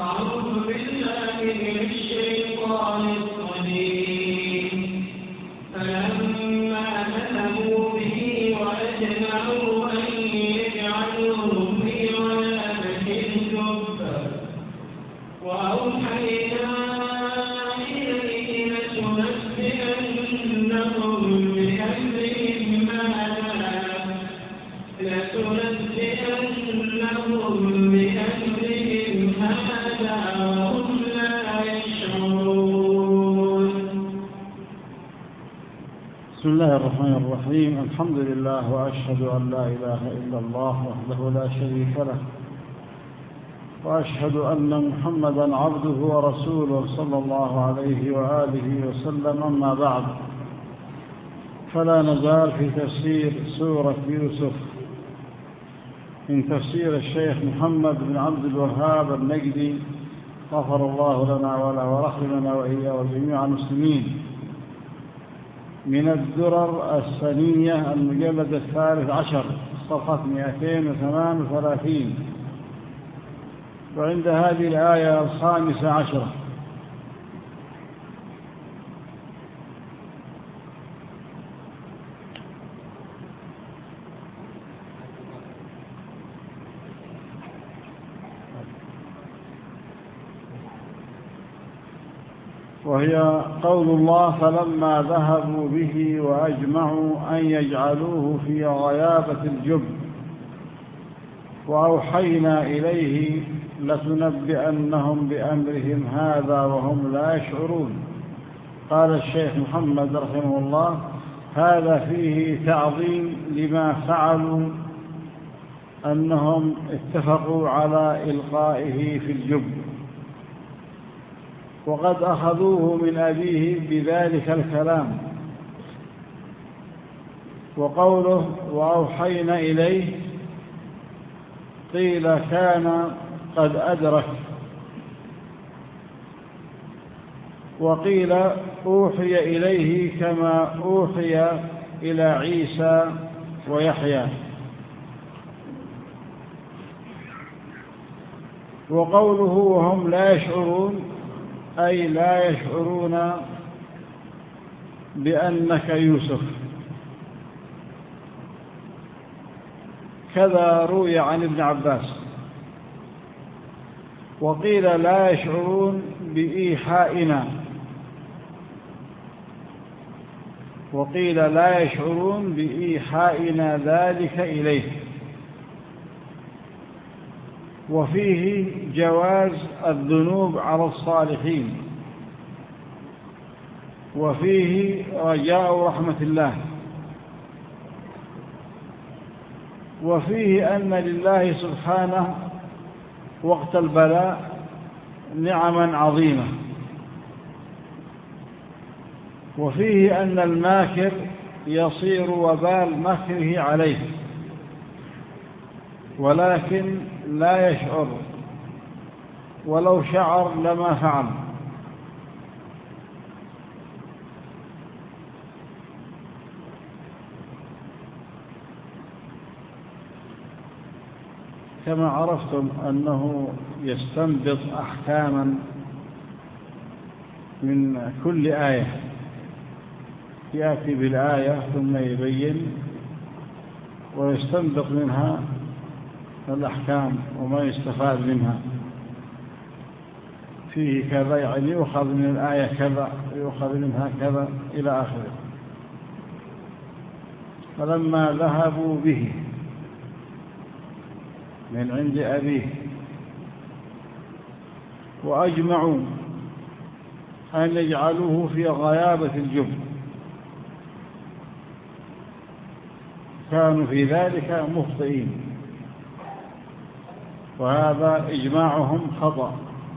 أعوذ بالله من الشيطان الرجيم فلما كذبوا به وأجمعوا أن يجعلوه في غيابة الجب وأوحينا إليه لتنبئنهم بأمرهم هذا وهم لا يشعرون. بسم الله الرحمن الرحيم. الحمد لله وأشهد أن لا إله إلا الله وحده لا شريك له وأشهد أن محمدا عبده ورسوله صلى الله عليه وآله وسلم. أما بعد، فلا نزال في تفسير سورة يوسف من تفسير الشيخ محمد بن عبد الوهاب النجدي غفر الله لنا وله ورحمنا وإياه وجميع المسلمين، من الدرر السنية المجلد 13 صفحة 238، وعند هذه الآية 15. وهي قول الله: فلما ذهبوا به وأجمعوا أن يجعلوه في غيابة الجب وأوحينا إليه لتنبئنهم بأمرهم هذا وهم لا يشعرون. قال الشيخ محمد رحمه الله: هذا فيه تعظيم لما فعلوا، أنهم اتفقوا على إلقائه في الجب، وقد أخذوه من أبيه بذلك الكلام. وقوله وأوحينا إليه قيل كان قد أدرك، وقيل أوحي إليه كما أوحي إلى عيسى ويحيى. وقوله وهم لا يشعرون أي لا يشعرون بأنك يوسف. كذا روي عن ابن عباس. وقيل لا يشعرون بإيحائنا، وقيل لا يشعرون بإيحائنا ذلك إليه. وفيه جواز الذنوب على الصالحين، وفيه رجاء رحمة الله، وفيه أن لله سبحانه وقت البلاء نعما عظيمة، وفيه أن الماكر يصير وبال مكره عليه ولكن لا يشعر، ولو شعر لما فعل. كما عرفتم أنه يستنبط أحكاما من كل آية، يأتي بالآية ثم يبين ويستنبط منها الأحكام وما يستفاد منها. فيه كذا، يعني يؤخذ من الآية كذا، يؤخذ منها كذا إلى آخره. فلما ذهبوا به من عند أبيه وأجمعوا أن يجعلوه في غيابة الجب، كانوا في ذلك مخطئين، وهذا إجماعهم خطأ.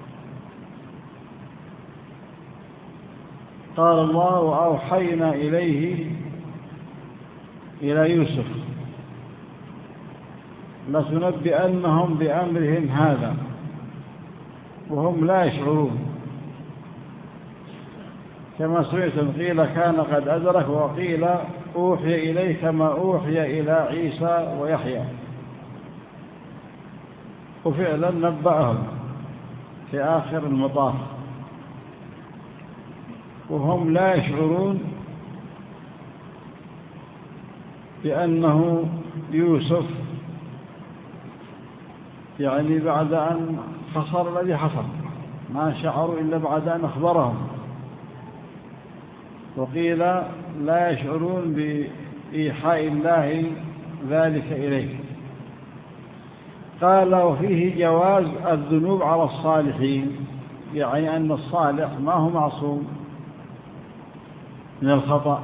قال الله وأوحينا إليه إلى يوسف لتنبئنهم بأمرهم هذا وهم لا يشعرون. كما سمعتم قيل كان قد أدرك، وقيل أوحي إليه كما أوحي إلى عيسى ويحيى، وفعلا نبأهم. في آخر المطاف، وهم لا يشعرون بأنه يوسف، يعني بعد أن حصل الذي حصل ما شعروا إلا بعد أن أخبرهم. وقيل لا يشعرون بإيحاء الله ذلك إليه. قال وفيه جواز الذنوب على الصالحين، يعني أن الصالح ما هو معصوم من الخطأ،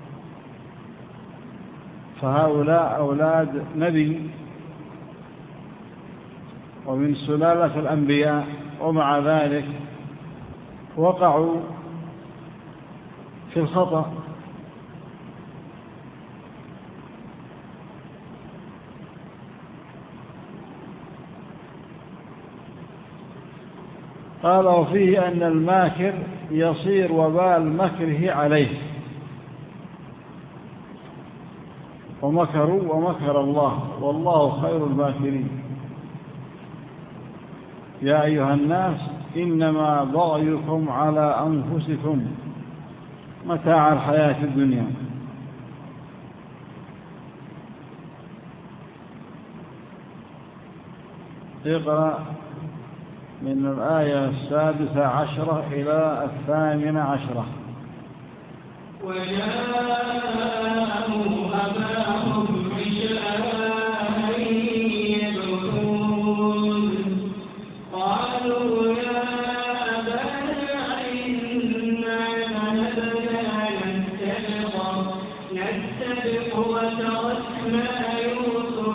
فهؤلاء أولاد نبي ومن سلالة الأنبياء، ومع ذلك وقعوا في الخطأ. قال وفيه أن الماكر يصير وبال مكره عليه، ومكروا ومكر الله والله خير الماكرين. يا أيها الناس إنما بغيكم على أنفسكم متاع الحياة الدنيا. اقرأ من الآية 16 إلى 18. وجاءوا أباهم عشاء يبكون قالوا يا أبانا إنا ذهبنا نستبق وتركنا يوسف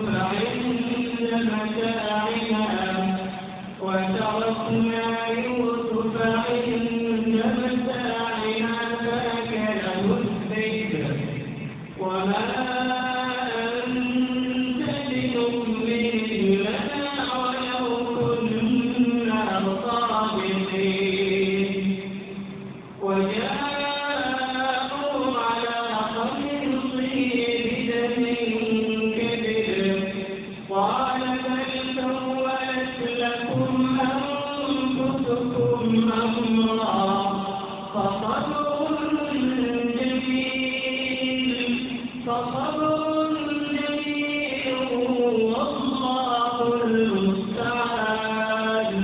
عند متاعنا فأكله الذئب وما أنت بمؤمن لنا ولو كنا صادقين. وجاءوا على قميصه بدم كذب قال بل سولت لكم أنفسكم أمرا فصبر جميل والله المستعان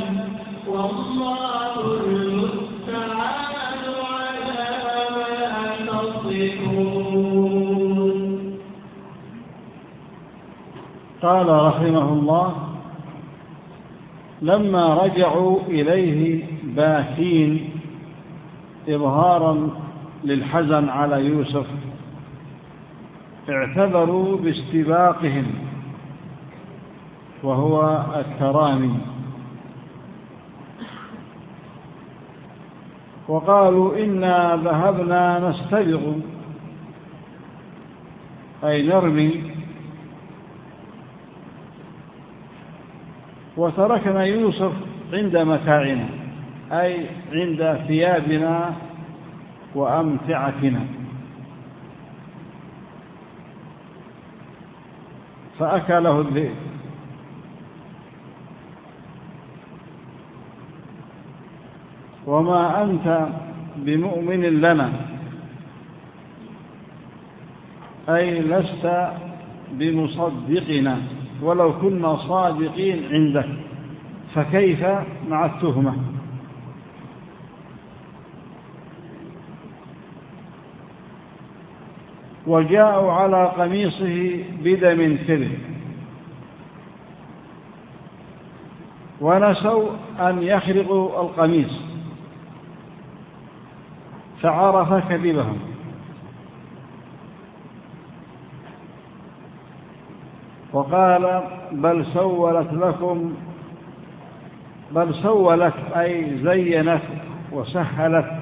على ما تصفون. قال رحمه الله لما رجعوا إليه باكين إظهارا للحزن على يوسف اعتذروا باستباقهم وهو الترامي، وقالوا إنا ذهبنا نستبق أي نرمي وتركنا يوسف عند متاعنا أي عند ثيابنا وأمتعتنا فأكله الذئب. وما أنت بمؤمن لنا أي لست بمصدقنا ولو كنا صادقين عندك، فكيف مع التهمة؟ وجاءوا على قميصه بدم كذب ونسوا أن يخرقوا القميص فعرف كذبهم. وقال بل سولت أي زينت وسهلت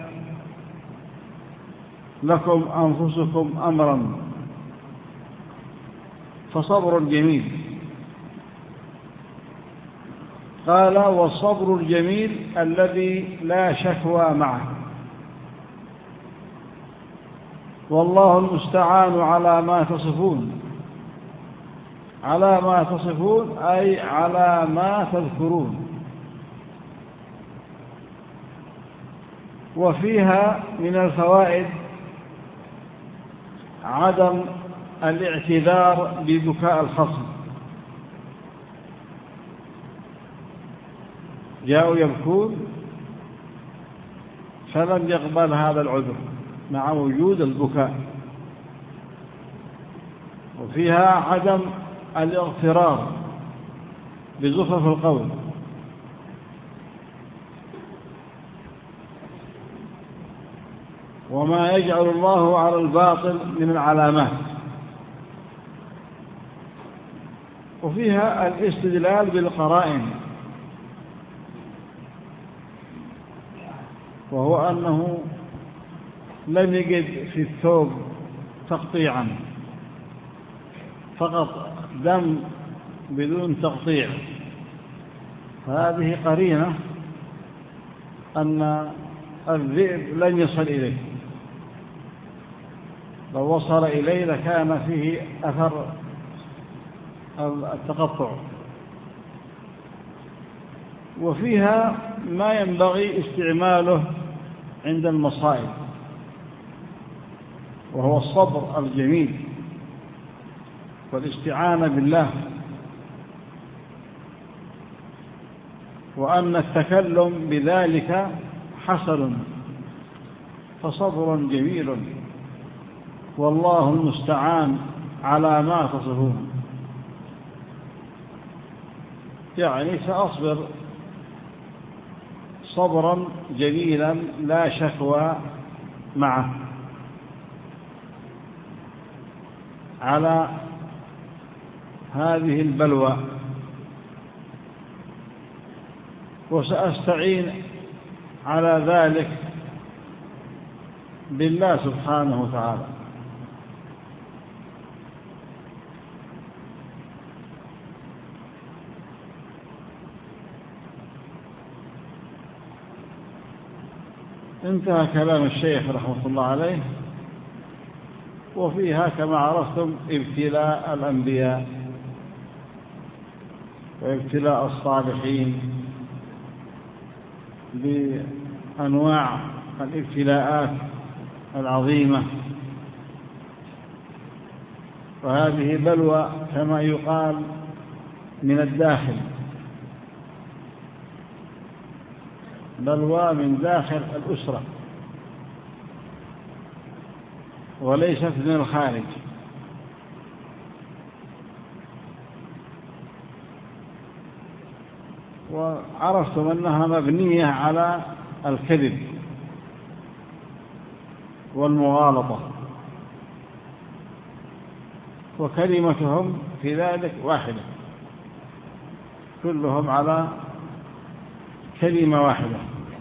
لكم أنفسكم أمرا فصبر جميل. قال والصبر الجميل الذي لا شكوى معه والله المستعان على ما تصفون. على ما تصفون أي على ما تذكرون. وفيها من الفوائد عدم الاعتذار ببكاء الخصم. جاءوا يبكون فلم يقبل هذا العذر مع وجود البكاء. وفيها عدم الاغترار بزخرف القول، وما يجعل الله على الباطل من العلامات. وفيها الاستدلال بالقرائن، وهو أنه لم يجد في الثوب تقطيعا، فقط دم بدون تقطيع، فهذه قرينة أن الذئب لن يصل إليه، لو وصل إليه لكان فيه أثر التقطع. وفيها ما ينبغي استعماله عند المصائب، وهو الصبر الجميل والاستعانة بالله، وأن التكلم بذلك حسن، فصبر جميل، والله المستعان على ما تصفون. يعني سأصبر صبرا جميلا لا شكوى معه على هذه البلوى، وسأستعين على ذلك بالله سبحانه وتعالى. انتهى كلام الشيخ رحمه الله عليه. وفيها كما عرفتم ابتلاء الأنبياء وابتلاء الصالحين بأنواع الابتلاءات العظيمة، وهذه بلوى كما يقال من الداخل، بلوى من داخل الأسرة وليست من الخارج. وعرفتم أنها مبنية على الكذب والمغالطة، وكلمتهم في ذلك واحدة، كلهم على كلمة واحدة،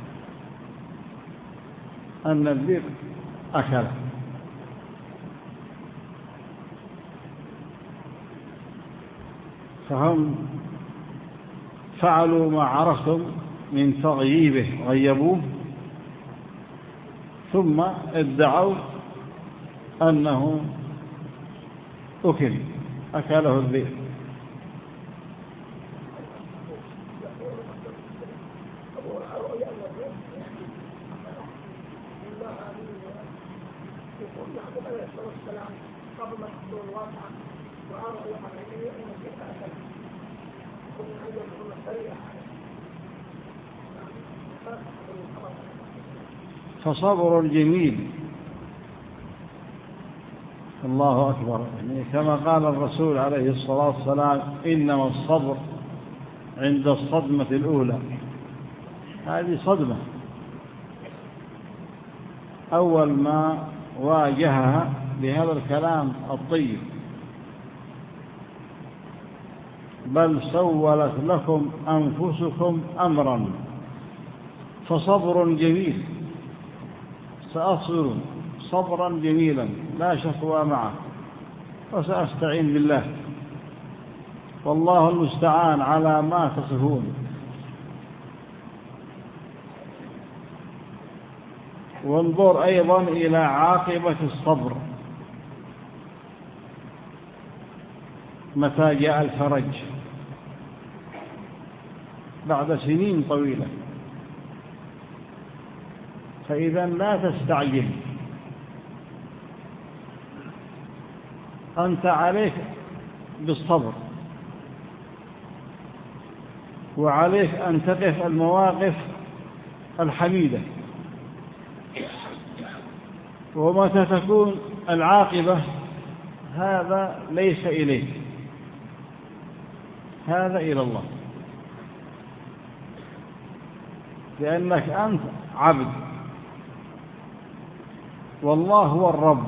أن الذئب أكل. فهم فعلوا ما عرفتم من تغييبه، غيبوه، ثم ادعوا أنه أكله الذئب. فصبر جميل. الله أكبر. يعني كما قال الرسول عليه الصلاة والسلام: إنما الصبر عند الصدمة الأولى. هذه صدمة، أول ما واجهها بهذا الكلام الطيب: بل سولت لكم أنفسكم أمرا فصبر جميل. سأصبر صبرا جميلا لا شكوى معه، وسأستعين بالله، والله المستعان على ما تصفون. وانظر أيضا إلى عاقبة الصبر متى جاء الفرج بعد سنين طويلة. فإذا لا تستعجل، أنت عليك بالصبر، وعليك أن تقف المواقف الحميدة، ومتى تكون العاقبة هذا ليس إليك، هذا إلى الله، لأنك أنت عبد والله هو الرب،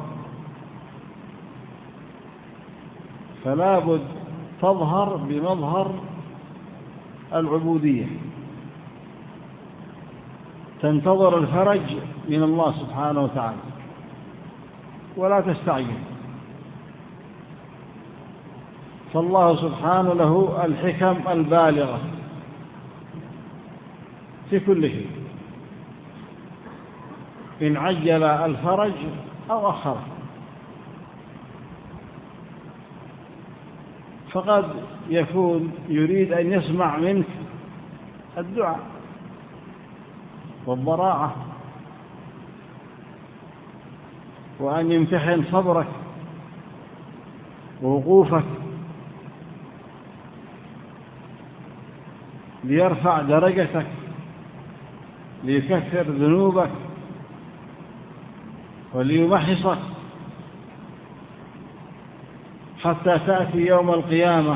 فلا بد تظهر بمظهر العبودية، تنتظر الفرج من الله سبحانه وتعالى ولا تستعجل، فالله سبحانه له الحكم البالغة في كل شيء، إن عجل الفرج أو أخره، فقد يكون يريد أن يسمع منك الدعاء والضراعة، وأن يمتحن صبرك ووقوفك ليرفع درجتك، ليكفر ذنوبك وليمحصك، حتى تأتي يوم القيامة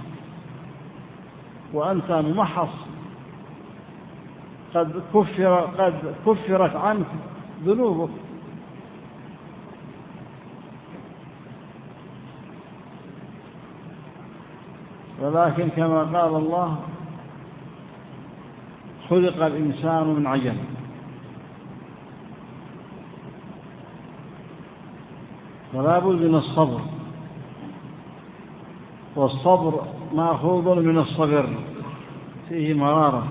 وأنت ممحص، قد كفرت عنك ذنوبك. ولكن كما قال الله: خلق الإنسان من عجل، فلا بد من الصبر، والصبر مأخوذ من الصبر، فيه مرارة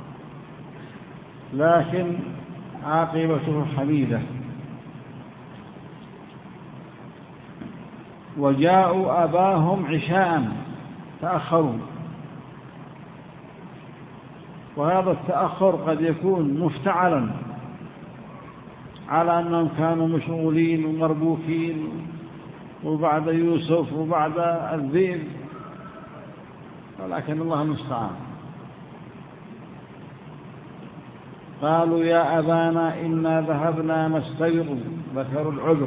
لكن عاقبته حميدة. وجاءوا أباهم عشاء، تأخروا، وهذا التأخر قد يكون مفتعلا على أنهم كانوا مشغولين ومربوكين، وبعد يوسف وبعد الذئب، ولكن الله المستعان. قالوا: يا أبانا إنا ذهبنا نستبق، ذكروا العذر،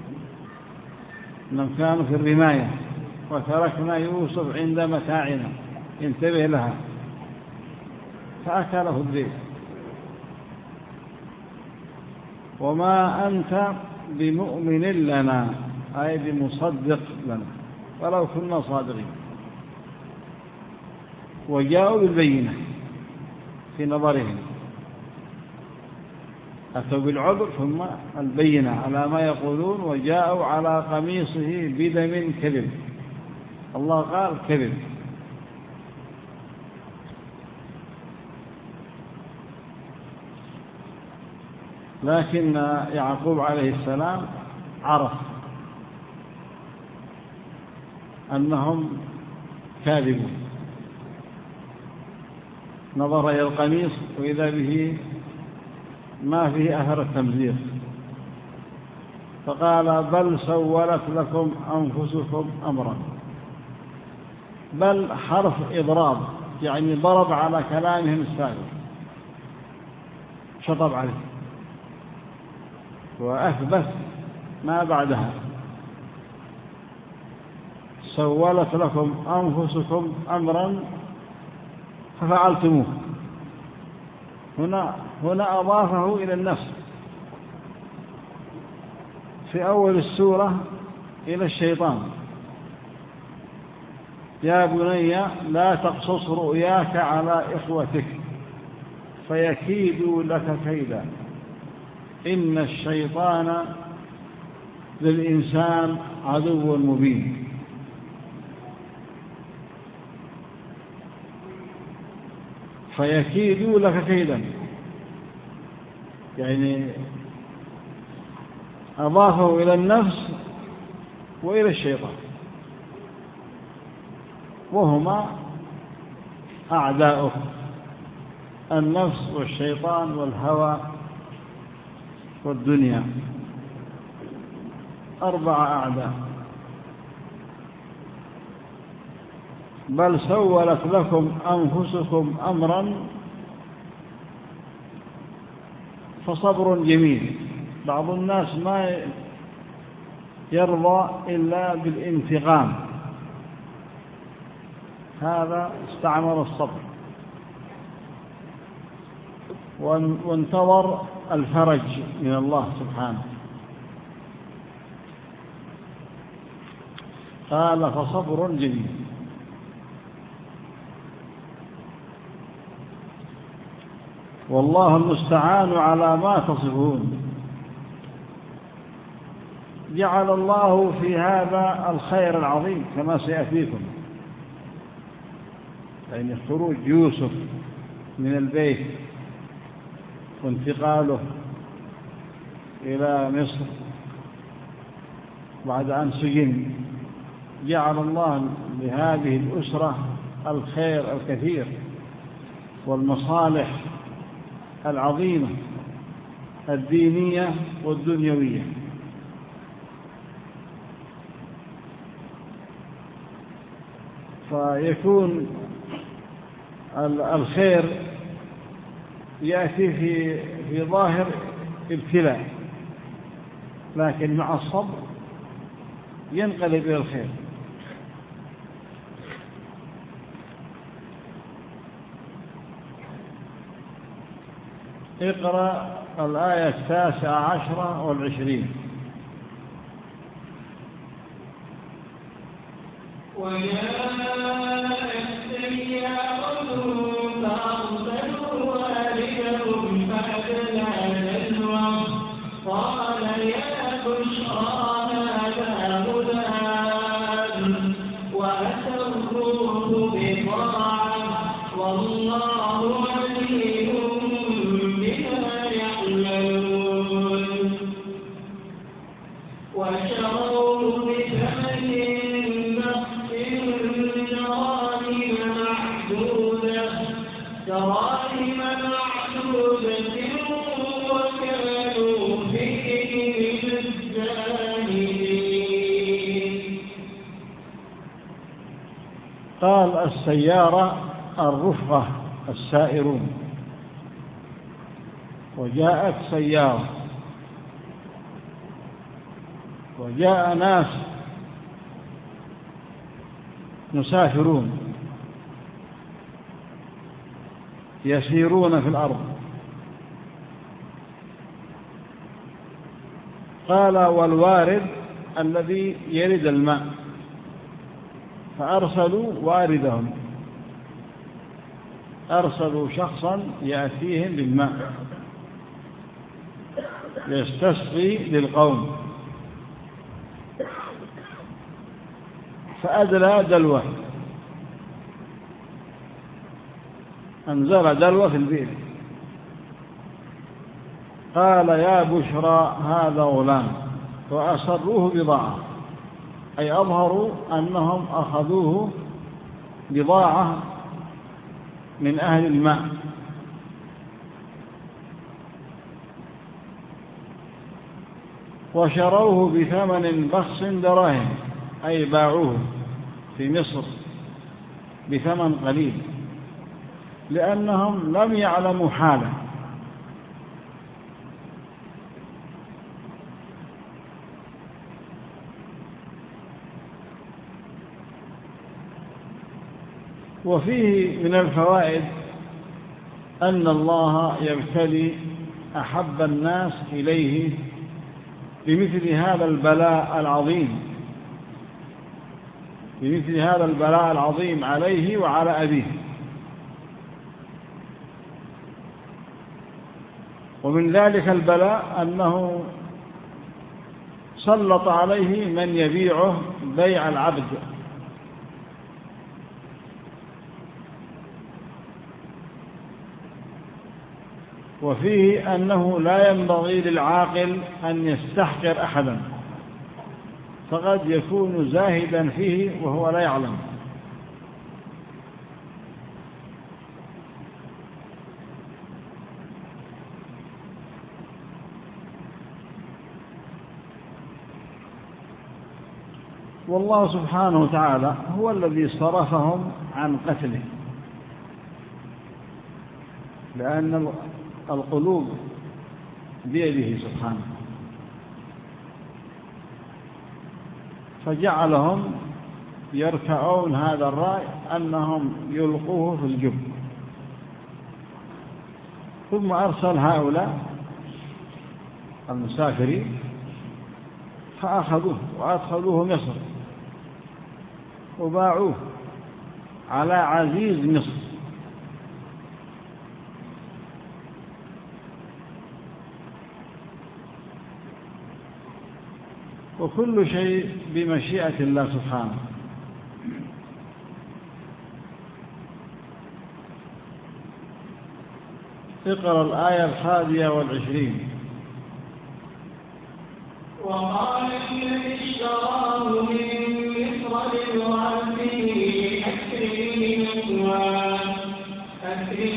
إنهم كانوا في الرماية، وتركنا يوسف عند متاعنا، انتبه لها، فأكله الذئب. وما أنت بمؤمن لنا، أي بمصدق لنا ولو كنا صادقين. وجاءوا بالبينة في نظرهم، أتوا بالعذر ثم البينة على ما يقولون. وجاءوا على قميصه بدم كذب، الله قال كذب. لكن يعقوب عليه السلام عرف أنهم كاذبون، نظر إلى القميص وإذا به ما فيه أثر التمزيق، فقال: بل سولت لكم أنفسكم أمرا. بل حرف إضراب، يعني ضرب على كلامهم السابق، شطب عليه وأثبت ما بعدها. سولت لكم أنفسكم أمرا ففعلتموه. هنا أضافه إلى النفس، في أول السورة إلى الشيطان: يا بني لا تقصص رؤياك على إخوتك فيكيدوا لك كيدا إن الشيطان للإنسان عدو مبين. فيكيدوا لك كيدا، يعني أضافه إلى النفس وإلى الشيطان، وهما أعداؤه، النفس والشيطان والهوى والدنيا، 4 أعداء. بل سولت لكم أنفسكم أمرا فصبر جميل. بعض الناس ما يرضى إلا بالانتقام، هذا استعمل الصبر وانتظر الفرج من الله سبحانه. قال فصبر جميل. والله المستعان على ما تصفون. جعل الله في هذا الخير العظيم كما سيأتيكم، يعني خروج يوسف من البيت وانتقاله إلى مصر بعد أن سجن، جعل الله لهذه الأسرة الخير الكثير والمصالح العظيمة الدينية والدنيوية. فيكون الخير يأتي في ظاهر ابتلاء، لكن مع الصبر ينقلب إلى الخير. اقرأ الآية 19 و20. وجاءت سيارة فأرسلوا والدهم فأدلى دلوه قال يا بشرى هذا غلام وأسروه بضاعة والله عليم بما يعملون. وشروه بثمن دراهم معدودة وكانوا فيه مزدانين. قال السيارة الرفقة السائرون، وجاءت سيارة، وجاء ناس مسافرون يسيرون في الأرض. قال والوارد الذي يرد الماء، فأرسلوا واردهم، أرسلوا شخصا يأتيهم بالماء يستسقي للقوم، فأدلى دلوه، أنزل دلوه في البئر. قال يا بشرى هذا غلام، وأسروه بضاعة، أي أظهروا أنهم أخذوه بضاعة من أهل الماء. وشروه بثمن بخس دراهم، أي باعوه في مصر بثمن قليل، لأنهم لم يعلموا حاله. وفيه من الفوائد أن الله يبتلي أحب الناس إليه بمثل هذا البلاء العظيم، بمثل هذا البلاء العظيم عليه وعلى أبيه. ومن ذلك البلاء أنه سلط عليه من يبيعه بيع العبد، وفيه أنه لا ينبغي للعاقل أن يستحقر أحدا، فقد يكون زاهدا فيه وهو لا يعلم. والله سبحانه وتعالى هو الذي صرفهم عن قتله، لأن القلوب بيده سبحانه، فجعلهم يركعون هذا الرأي أنهم يلقوه في الجب. ثم أرسل هؤلاء المسافرين فأخذوه وأدخلوه مصر وباعوه على عزيز مصر. وكل شيء بمشيئة الله سبحانه. اقرأ الآية 21. وقال الذي اشتراه من مصر لامرأته أكرمي مثواه عسى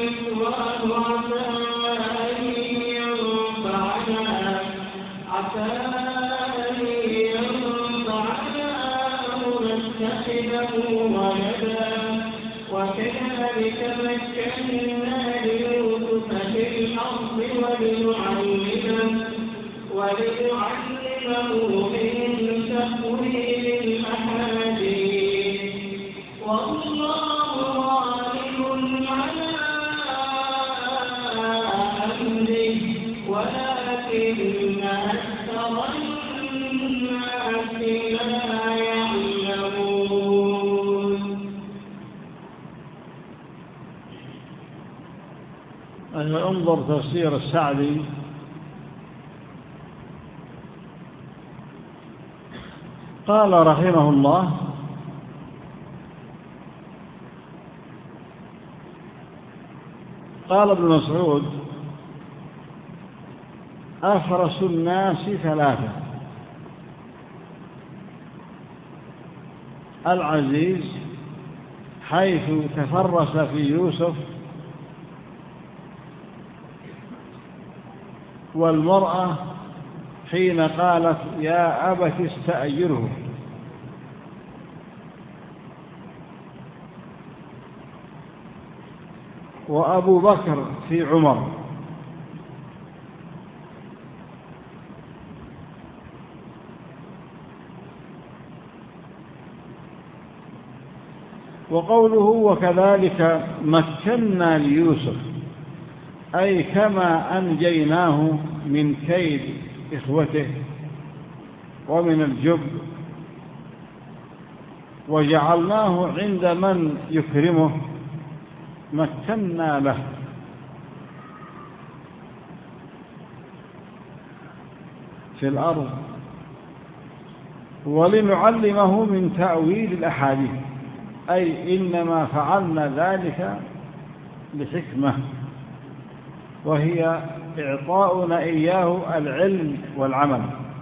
أن ينفعنا أو نتخذه ولدا وكذلك مكنا ليوسف في الأرض ولنعلمه من تأويل الأحاديث والله غالب على أمره ولكن أكثر الناس لا يعلمون. انظر تفسير السعدي قال رحمه الله: قال ابن مسعود: أفرس الناس ثلاثة: العزيز حيث تفرس في يوسف، والمرأة حين قالت يا أبت استأجره، وأبو بكر في عمر. وقوله وكذلك مكنا ليوسف أي كما أنجيناه من كيد إخوته ومن الجب وجعلناه عند من يكرمه مكنا له. في الأرض ولنعلمه من تأويل الأحاديث أي إنما فعلنا ذلك لحكمة، وهي إعطاؤنا إياه العلم والعمل.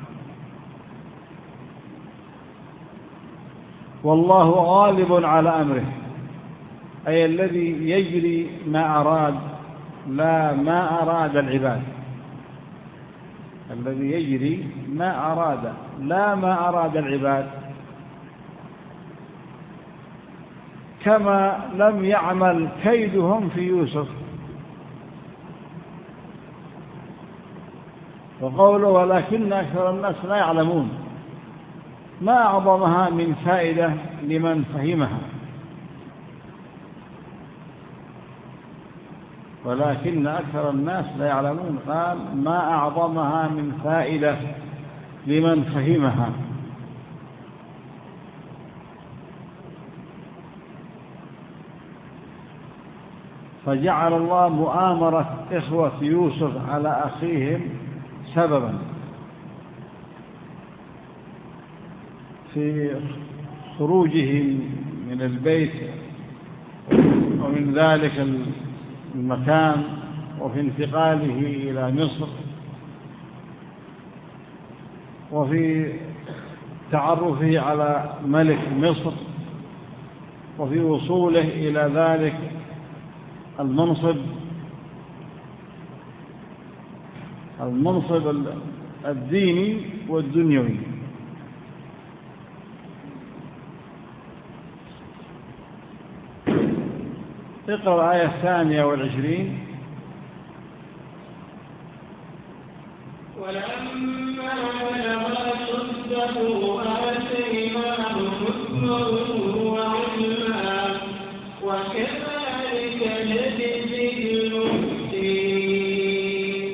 والله غالب على أمره أي الذي يجري ما أراد لا ما أراد العباد، الذي يجري ما أراد لا ما أراد العباد، كما لم يعمل كيدهم في يوسف. وقوله ولكن أكثر الناس لا يعلمون ما أعظمها من فائدة لمن فهمها، ولكن أكثر الناس لا يعلمون قال ما أعظمها من فائدة لمن فهمها. فجعل الله مؤامرة إخوة يوسف على أخيهم سببا في خروجه من البيت ومن ذلك المكان وفي انتقاله إلى مصر وفي تعرفه على ملك مصر وفي وصوله إلى ذلك المنصب الديني والدنيوي. اقرأ الآية 22. ولما بلغ أشده آتيناه حكما وعلما وكذلك نجزي المحسنين.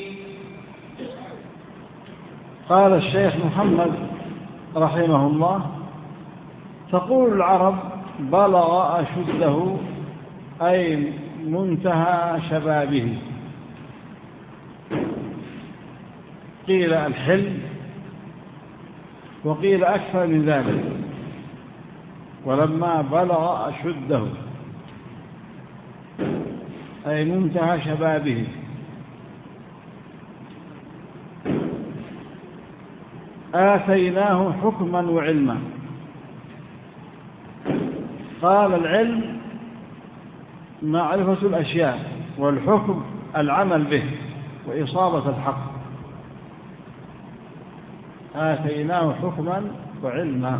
قال الشيخ محمد رحمه الله: تقول العرب بلغ أشده أي منتهى شبابه، قيل الحلم وقيل أكثر من ذلك. ولما بلغ أشده أي منتهى شبابه. آتيناه حكما وعلما. قال العلم معرفة الأشياء، والحكم العمل به وإصابة الحق. آتيناه حكما وعلما.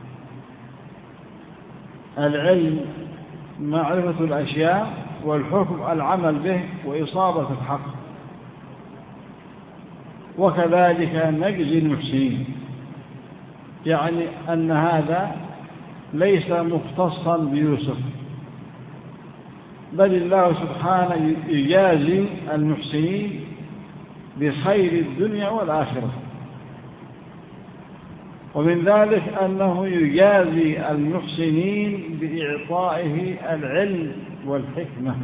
العلم معرفة الأشياء، والحكم العمل به وإصابة الحق. وكذلك نجزي المحسنين، يعني أن هذا ليس مختصا بيوسف، بل الله سبحانه يجازي المحسنين بخير الدنيا والآخرة. ومن ذلك أنه يجازي المحسنين بإعطائه العلم والحكمة.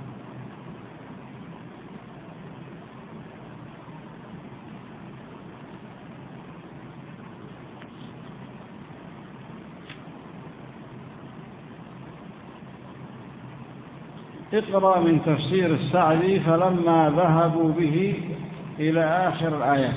اقرأ من تفسير السعدي: فلما ذهبوا به إلى آخر الآيات.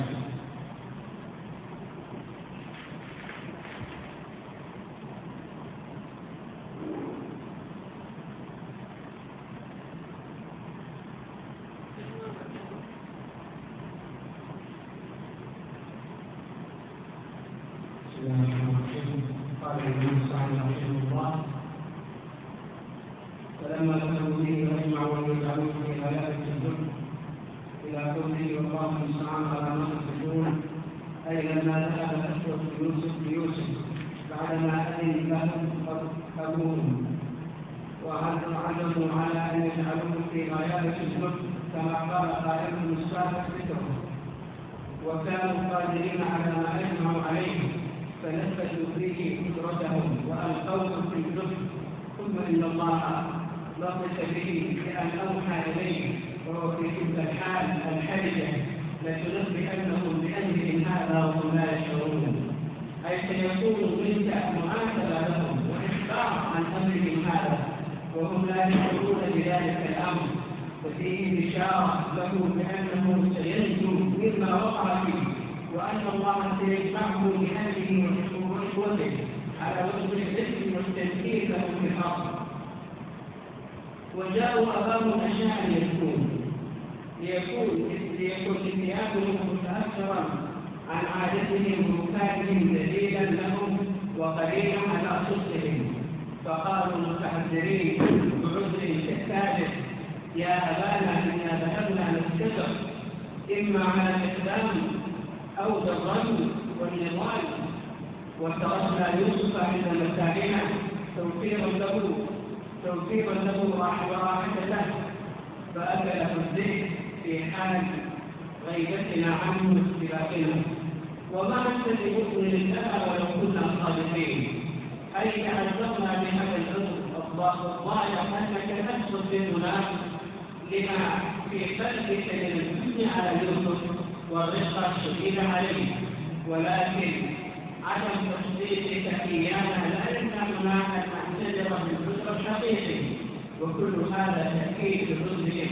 فلما ذهبوا به أجمعوا أن يجعلوه في آيات الجن إلى قوله والله المستعان على ما تصفون، أي لما ذهب أشرف بيوسف بعدما أذن لهم أبوهم وعزموا على أن يجعلوه في آيات الجن كما قال قائلهم السابق ذكره، وكانوا قادرين على ما أجمعوا عليه فنفذوا فيه قدرتهم وألقوه في الجن. ثم إن الله لطف به بأن أوحى إليه وهو في تلك الحال الحرجة لتنبئنهم بأمرهم هذا وهم لا يشعرون، أي سيكون منك معاتبة لهم وإخبار عن أمرهم هذا وهم لا يشعرون بذلك الأمر، وفيه بشارة له بأنه سينجو مما وقع فيه، وأن الله سيجمعه بأهله وإخوته على وجه الذكر والتنكير لهم في الأرض. وجاءوا أباهم أشياء ليكون اتيانهم متأثرا عن عادتهم ومكانهم دليلا لهم وقليلا على صدقهم، فقالوا متحذرين بعذر كالثالث: يا أبانا إنا ذهبنا نستكبر إما على الإقدام أو بالظن والنضال، وتركنا يوسف عند متاعنا توفيقا له وراحة له، فأكله الذئب في حال غيبتنا عنه واختلافنا. وما أنت بمؤمن لنا ولو كنا صادقين، أي تعذرنا بهذا العذر الظاهر أنك لم تصدقنا لما في قلبك من الحزن على يوسف والرقة الشديدة عليه، ولكن عدم تصديقك إيانا لا يمنعنا أن نعتذر بالعذر الحقيقي، وكل هذا تأكيد رشدهم.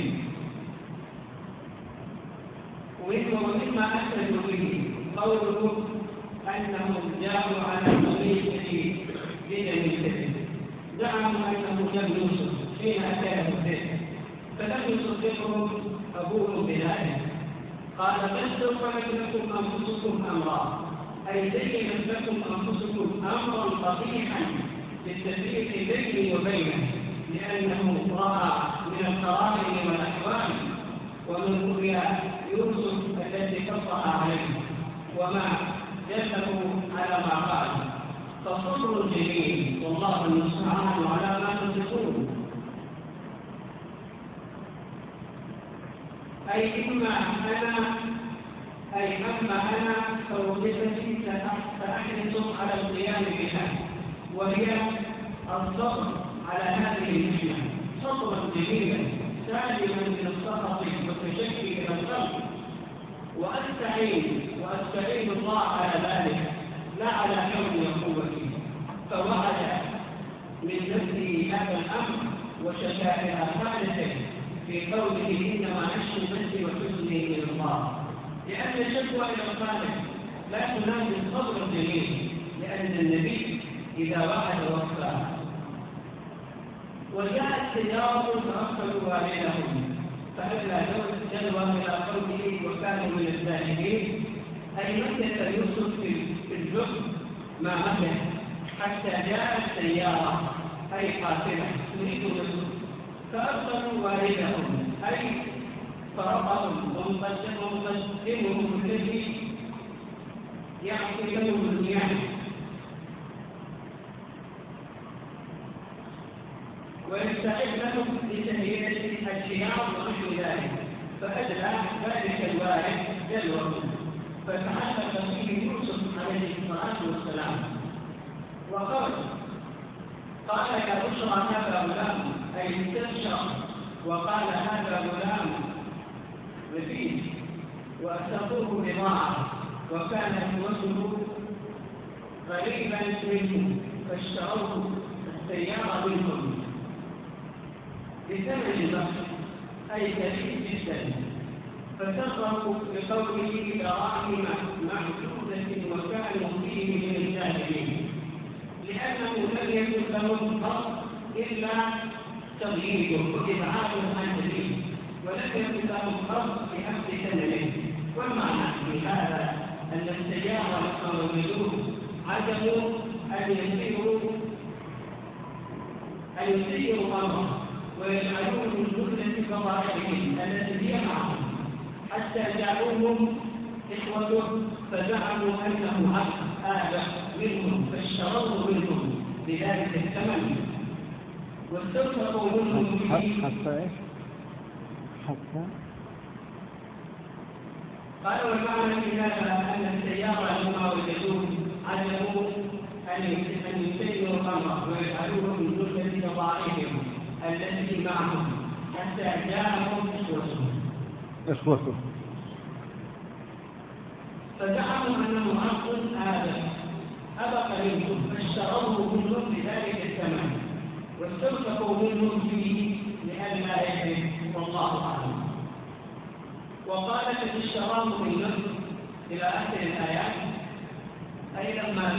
ومما أحسن به قوله أنهم جاءوا على طريقه بدم الكذب، زعموا أنه دم يوسف حين أتاه الذئب، فلم يصدقهم أبوهم بذلك. قال: بل سولت لكم أنفسكم أمرا، أي زينت لكم أنفسكم أمرا قبيحا للتفريق بيني وبينه، لأنه رأى من القرائن والأحوال ومن رؤيا يوسف التي قصها عليه وما جسده على ما قال، فصبر جميل والله المستعان على ما تصفون. أما أنا فوظيفتي سأحرص على القيام بها، وهي الصبر على هذه المحنة صبرا جميلا سالما من السخط والتشكي إلى القلب، وأستعين الله على ذلك لا على حولي وقوتي. فوعد من نفسه هذا الأمر وشكا إلى خالته في قوله إنما أشكو بثي وحزني إلى الله، لأن الشكوى إلى الخالق لا تنافي الصبر الجميل، لأن النبي إذا وعد وفى. وجاءت سيارة فأرسلوا والدهم فأدلى جلوى إلى قوله وكانوا من الزاهدين، أي مكث يوسف في الجب ما مكث حتى جاءت سيارة أي قاتلة تريد يوسف فأرسلوا والدهم أي فرقهم ومقدمهم الذي يعطي لهم الدنيا ويستحق لهم لتهيئة الشيار ونحو ذلك، فأدلى ذلك الوارث جلوه فتعلق فيه يوسف عليه الصلاة والسلام وقال يا بشرى هذا غلام أي استبشر، وقال هذا غلام مفيد وأسقوه بضاعة وكان يوسف غريبا منه فاشتروه السيارة منهم بثمن بخس أي كثير جدا، فسخروا بقوله دراهم معدودة وكانوا فيه من الجاهلين، لأنه لم يكن لهم قصد إلا تغييره وإبعاده عن دليل، ولم يكن لهم قصد بأخذ ثمنه. والمعنى في هذا أن السيارة والمجوس عجبوا أن يسيروا أمره ويجعلوه من جملة قضائهم التي هي معهم، حتى جاءوهم إخوته فزعموا أنه آبى منهم فاشتروه منهم بذلك الثمن واستوثقوا منهم حتى قال والمعنى في هذا أن السيارة لما وجدوه عجبوا أن يسيروا أمره ويجعلوه من جملة قضائهم التي معهم حتى جاءهم إخوته فزعموا أنه آدم أبق منهم فاشتروه منهم بذلك الثمن واستوثقوا منهم فيه لئلا يحرم والله أعلم. وقال اشتراه من نفسه إلى آخر الآيات، أي لما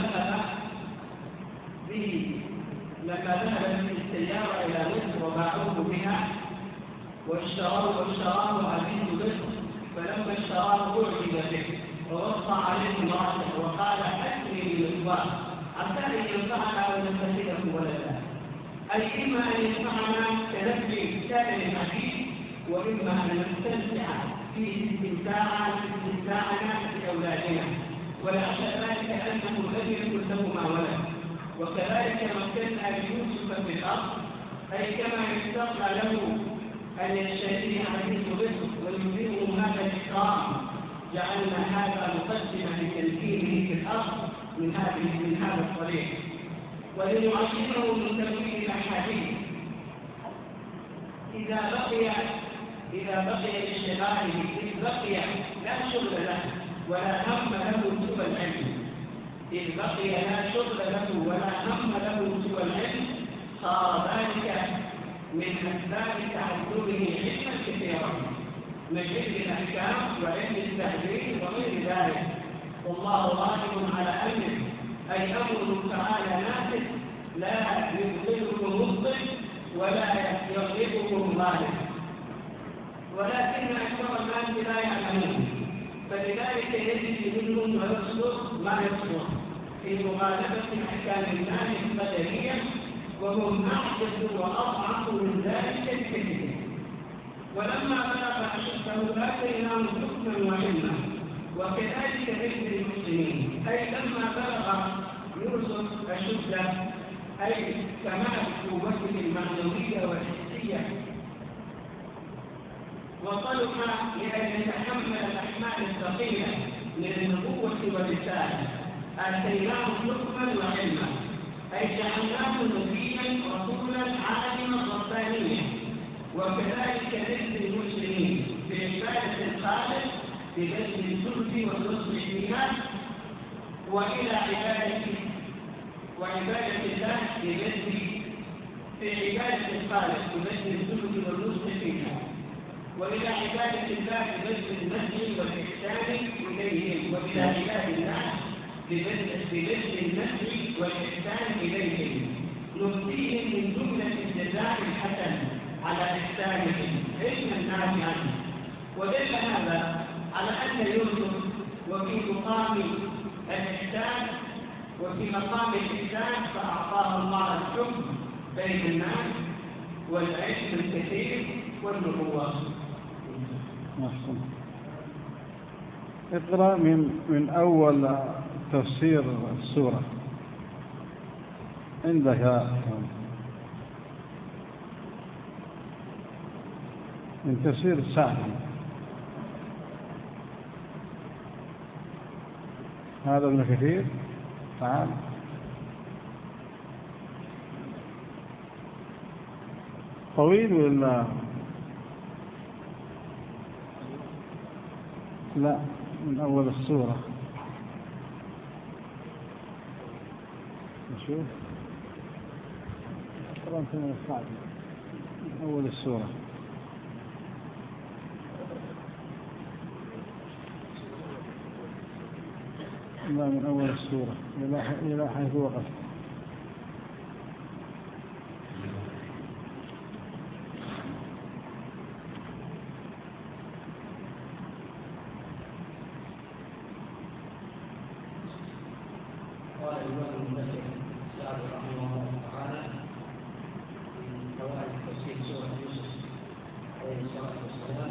ذهبت السيارة إلى مصر وباعوه بها واشتراه عزيز مصر، فلما اشتراه أعجب به ووصى عليه امرأته وقال أكرم بالإخوان حتى أن ينفعنا أو نتخذه ولدا، أي إما أن ينفعنا كنفع سائر الحديث وإما أن نستمتع فيه استمتاعنا بأولادنا، ولعل ذلك أنه لم يكن لهما ولد. وكذلك مكنا ليوسف في الأرض، أي كما يستطيع له أن يشتري عزيز مصر ويديره هذا الإكرام، جعلنا هذا مقدمة لتمكينه في الأرض من هذا الطريق ولنعشره من تمكين الأحاديث إذا بقي لاشتغاله إذ بقي لا شغل له ولا هم له سوى العلم، إذ بقي لا شغل له ولا هم له سوى العلم، صار ذلك من أسباب تعذبه علما كثيرا من علم الأحكام وعلم التهذيب وغير ذلك، والله غالب على أمره، أي أمره تعالى نافذ لا يبطله مبطل ولا يغلبه ظالم، ولكن أكثر الناس لا يعلمون، فلذلك يجري منهم ويصدر ما يصدر في مغالبة أحكام الناس القدرية وهم أحدث وأضعف من ذلك الكثير. ولما بلغ أشده آتيناه حكما وعلما، وكذلك ذكر المسلمين، أي لما بلغ يوسف أشده أي كمال قوته المعنوية والحسية، وصلح لأن يتحمل الأحمال الثقيلة من النبوة والرسالة، آتيناه حكما وعلما، أي جعلناه نبيا رسولا عالما ربانيا. وكذلك ذكر المسلمين بعبادة الخالق ببذل الجهد والنصر فيها، وإلى عبادة الله في عبادة الخالق ببذل الجهد والنصر فيها، وإلى عبادة الله ببذل المسجد والإحسان إليهم، وإلى عباد الله ببذل المسجد والإحسان إليهم، نؤتيهم من جملة الجزاء الحسن على إحسانهم علما نافعا. ودل هذا على أن يوسف وفي مقام الإحسان فأعطاه الله الحكم بين الناس والعلم الكثير والنبوة. اقرأ من أول تفسير السورة عندك من تفسير السعدي. هذا ابن كثير. تعال طويل ولا لا؟ من أول السورة نشوف. قرأت من السعدي من أول السورة. لا، من أول السورة إلى حيث وقف. قال الإمام المفسر السعدي رحمه الله تعالى في فوائد تفسير سورة يوسف عليه الصلاة والسلام: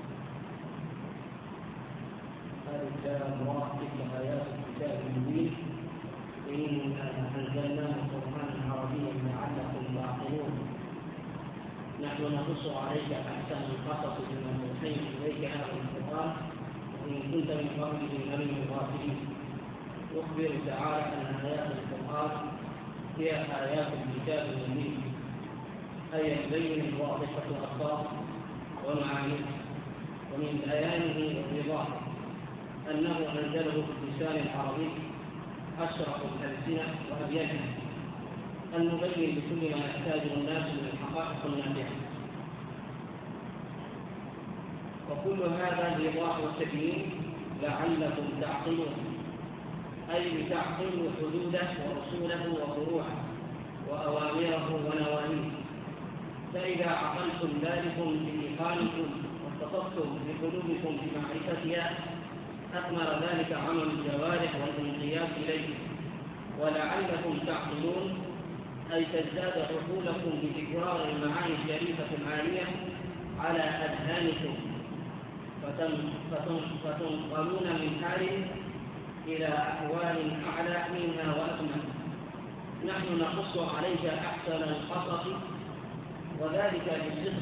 هذه الآيات تلك آيات الكتاب المبين إنا أنزلناه قرآنا عربيا لعلكم تعقلون. نحن نقص عليك أحسن القصص بما أوحينا إليك هذا القرآن وإن كنت من قبله لمن الغافلين. يخبر تعالى أن آيات القرآن هي آيات الكتاب المبين، أي البين الواضحة الأخبار ومعانيه. ومن بيانه ورضاه أنه أنزله باللسان العربي أشرف الألسنة وأبينها، المبين لكل ما يحتاجه الناس من الحقائق النافعة. وكل هذا الإيضاح والتبيين لعلكم تعقلون، أي لتعقلوا حدوده ورسوله وفروعه وأوامره ونواهيه. فإذا عقلتم ذلكم بإيقانكم واتصفتم بقلوبكم بمعرفتها أثمر ذلك عمل الجوارح والانقياد إليه. ولعلكم تعقلون أي تزداد عقولكم بتكرار المعاني الشريفة العالية على أذهانكم، فتنقلون من حال إلى أحوال أعلى منها وأكمل. نحن نقص عليك أحسن القصص وذلك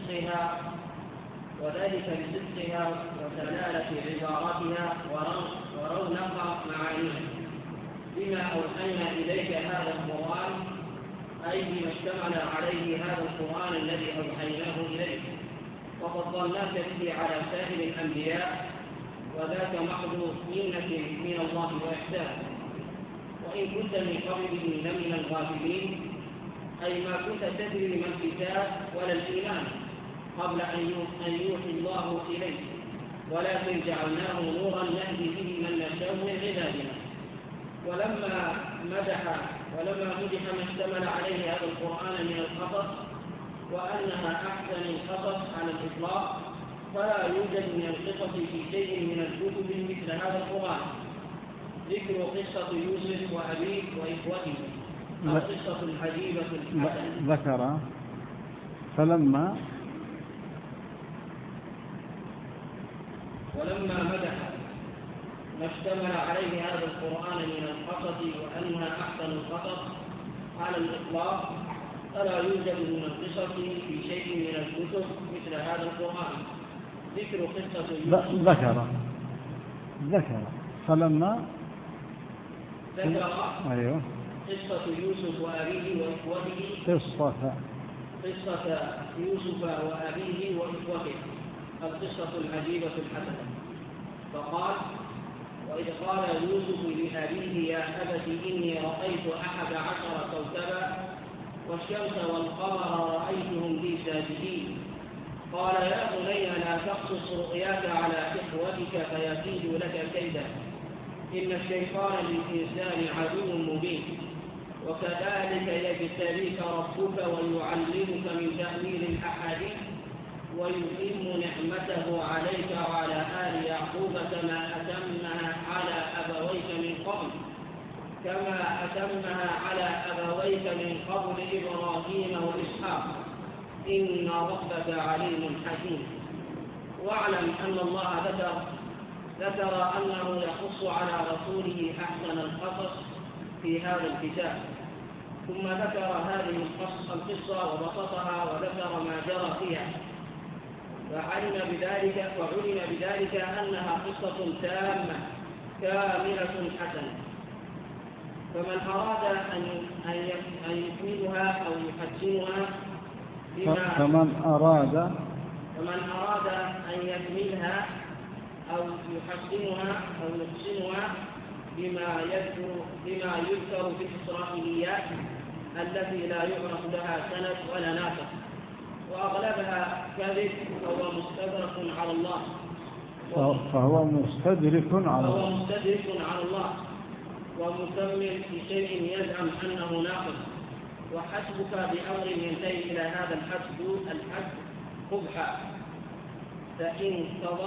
بصدقها وسلالة عباراتها ورونق معانيها، بما أوحينا إليك هذا القرآن، أي بما اشتمل عليه هذا القرآن الذي أوحيناه إليك، وفضلناك به على سائر الأنبياء، وذاك محض منة من الله وإحسان. وإن كنت من قبله لمن الغافلين، أي ما كنت تدري ما الكتاب ولا الإيمان قبل أن يوحي الله إليك، ولكن جعلناه نورا نهدي به من نشاء من عبادنا. ولما مدح ما اشتمل عليه هذا القرآن من القصص وأنها أحسن القصص على الإطلاق، فلا يوجد من القصص في شيء من الكتب مثل هذا القرآن. ذكر قصة يوسف وأبيه وإخوته القصة العجيبة الحسنة. ذكر ولما مدح ما اشتمل عليه هذا القرآن من القصص وأنها أحسن القصص على الإطلاق، فلا يوجد من القصص في شيء من الكتب مثل هذا القرآن. ذكر قصة يوسف ذكر فلما أيوه قصة يوسف وأبيه وإخوته قصة يوسف وأبيه وإخوته القصة العجيبة الحسنة. فقال: وإذ قال يوسف لأبيه يا أبت إني رأيت 11 كوكبا والشمس والقمر رأيتهم لي ساجدين. قال يا بني لا تقصص رؤياك على إخوتك فيكيدوا لك كيدا إن الشيطان للإنسان عدو مبين. وكذلك يجتبيك ربك ويعلمك من تأويل الأحاديث ويتم نعمته عليك وعلى آل يعقوب كما أتمها على أبويك من قبل إبراهيم وإسحاق إن ربك عليم حكيم. واعلم أن الله ذكر أنه يقص على رسوله أحسن القصص في هذا الكتاب، ثم ذكر هذه القصة وبسطها وذكر ما جرى فيها، وعلم بذلك أنها قصة تامة كاملة حسنة. فمن أراد أن يكملها أو يحسنها بما يذكر في الإسرائيليات التي لا يعرف لها سند ولا ناسخ وأغلبها كذب فهو مستدرك على الله ومكمل لشيء يزعم أنه ناقص. وحسبك بأمر ينتهي إلى هذا الحد قبحا فإن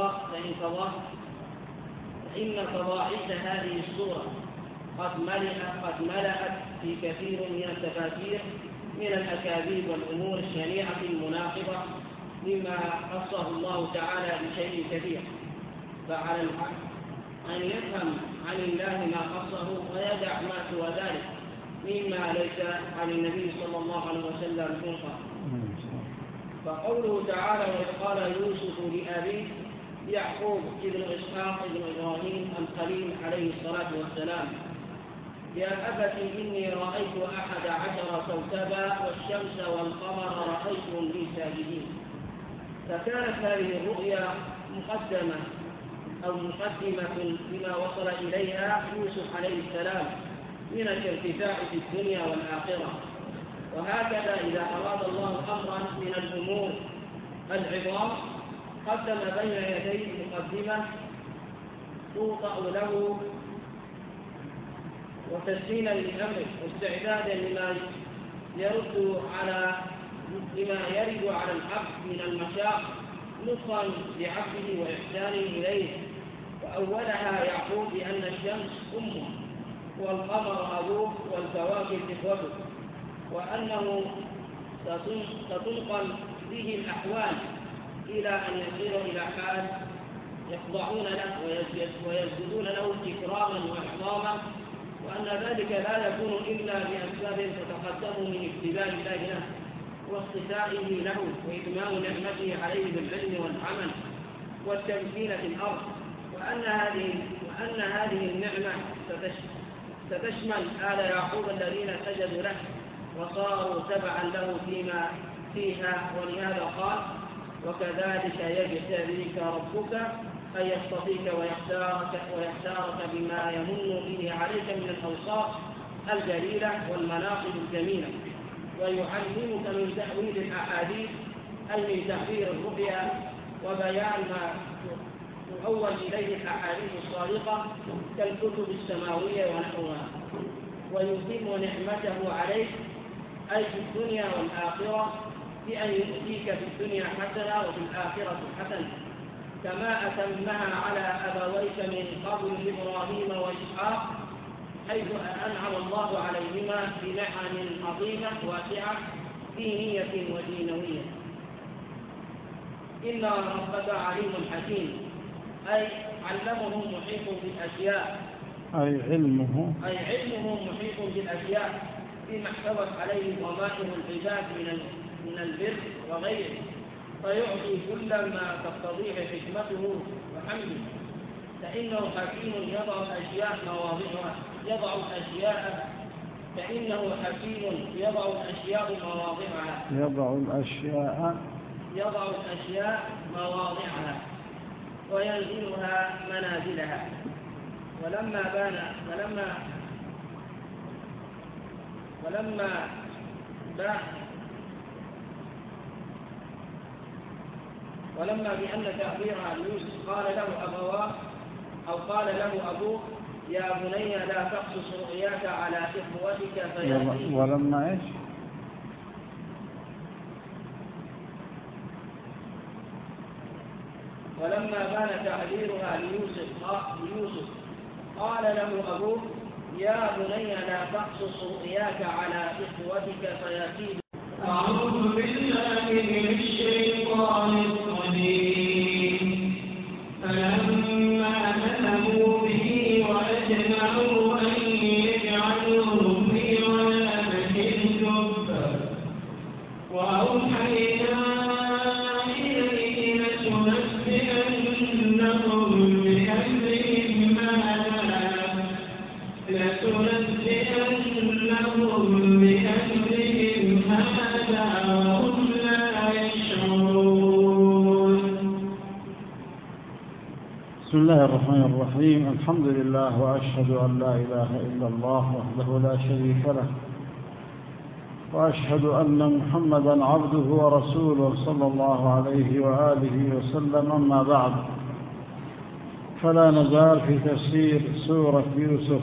فضائح هذه السورة قد ملأت في كثير من التفاسير من الأكاذيب والأمور الشنيعة المناقضة لما قصه الله تعالى بشيء كثير. فعلى العبد أن يفهم عن الله ما قصه ويدع ما سوى ذلك مما ليس عن النبي صلى الله عليه وسلم منقطع. فقوله تعالى وإذ قال يوسف لأبيه يعقوب ابن إسحاق ابن إبراهيم الخليل عليه الصلاة والسلام يا أبت إني رأيت 11 كوكبا والشمس والقمر رأيتهم لي ساجدين. فكانت هذه الرؤيا مقدمة لما وصل إليها يوسف عليه السلام من الارتفاع في الدنيا والآخرة. وهكذا إذا أراد الله أمرا من الأمور العظام قدم بين يديه مقدمة توطأ له وتسهيلا لأمره واستعدادا لما يرد على العبد من المشاق نصرا لعبده وإحسانه إليه. وأولها يعقوب بأن الشمس أمه والقمر أبوه والكواكب إخوته، وأنه ستنقل به الأحوال إلى أن يصير إلى حال يخضعون له ويسجدون له إكراما وإحراما، وأن ذلك لا يكون إلا بأسباب تتقدم من اختبار الله له واصطفائه له وإتمام نعمته عليه بالعلم والعمل والتمكين في الأرض، وأن هذه النعمة ستشمل آل يعقوب الذين سجدوا له وصاروا تبعا له فيها. ولهذا قال وكذلك يجتبيك ربك أن يصطفيك ويختارك بما يمن به عليك من الأوصاف الجليلة والمناقب الجميلة، ويعلمك من تأويل الأحاديث أي من تعبير الرؤيا وبيان ما تؤول إليه الأحاديث الصادقة كالكتب السماوية ونحوها، ويتم نعمته عليك أي في الدنيا والآخرة بأن يؤتيك في الدنيا حسنة وفي الآخرة حسنة كما أتمها على أبويك من قبل إبراهيم وإسحاق حيث أنعم الله عليهما بنعم عظيمة واسعة دينية ودينوية. إن ربك عليم حكيم، أي علمهم محيط بالأشياء، أي علمه محيط بالأشياء فيما احتوت عليه ضمائر العباد من البر وغيره، فيعطي كل ما تقتضيه حكمته وحمده، فإنه حكيم يضع الأشياء مواضعها، يضع الأشياء مواضعها وينزلها منازلها. ولما بأن تعبيرها ليوسف قال له أبوه يا بني لا تقصص رؤياك على إخوتك فيأتي. ولما إيش؟ ولما بان تعبيرها ليوسف قال له أبوه يا بني لا تقصص رؤياك على إخوتك فيأتي. أعوذ بالله من الشيطان الرجيم. فلما ذهبوا به وأجمعوا أن يجعلوه في غيابة الجب وأوحينا إليه لتنبئنهم بأمرهم هذا وهم لا يشعرون. بسم الله الرحمن الرحيم. الحمد لله وأشهد أن لا إله إلا الله وحده لا شريك له، وأشهد أن محمدا عبده ورسوله صلى الله عليه وآله وسلم. أما بعد، فلا نزال في تفسير سورة يوسف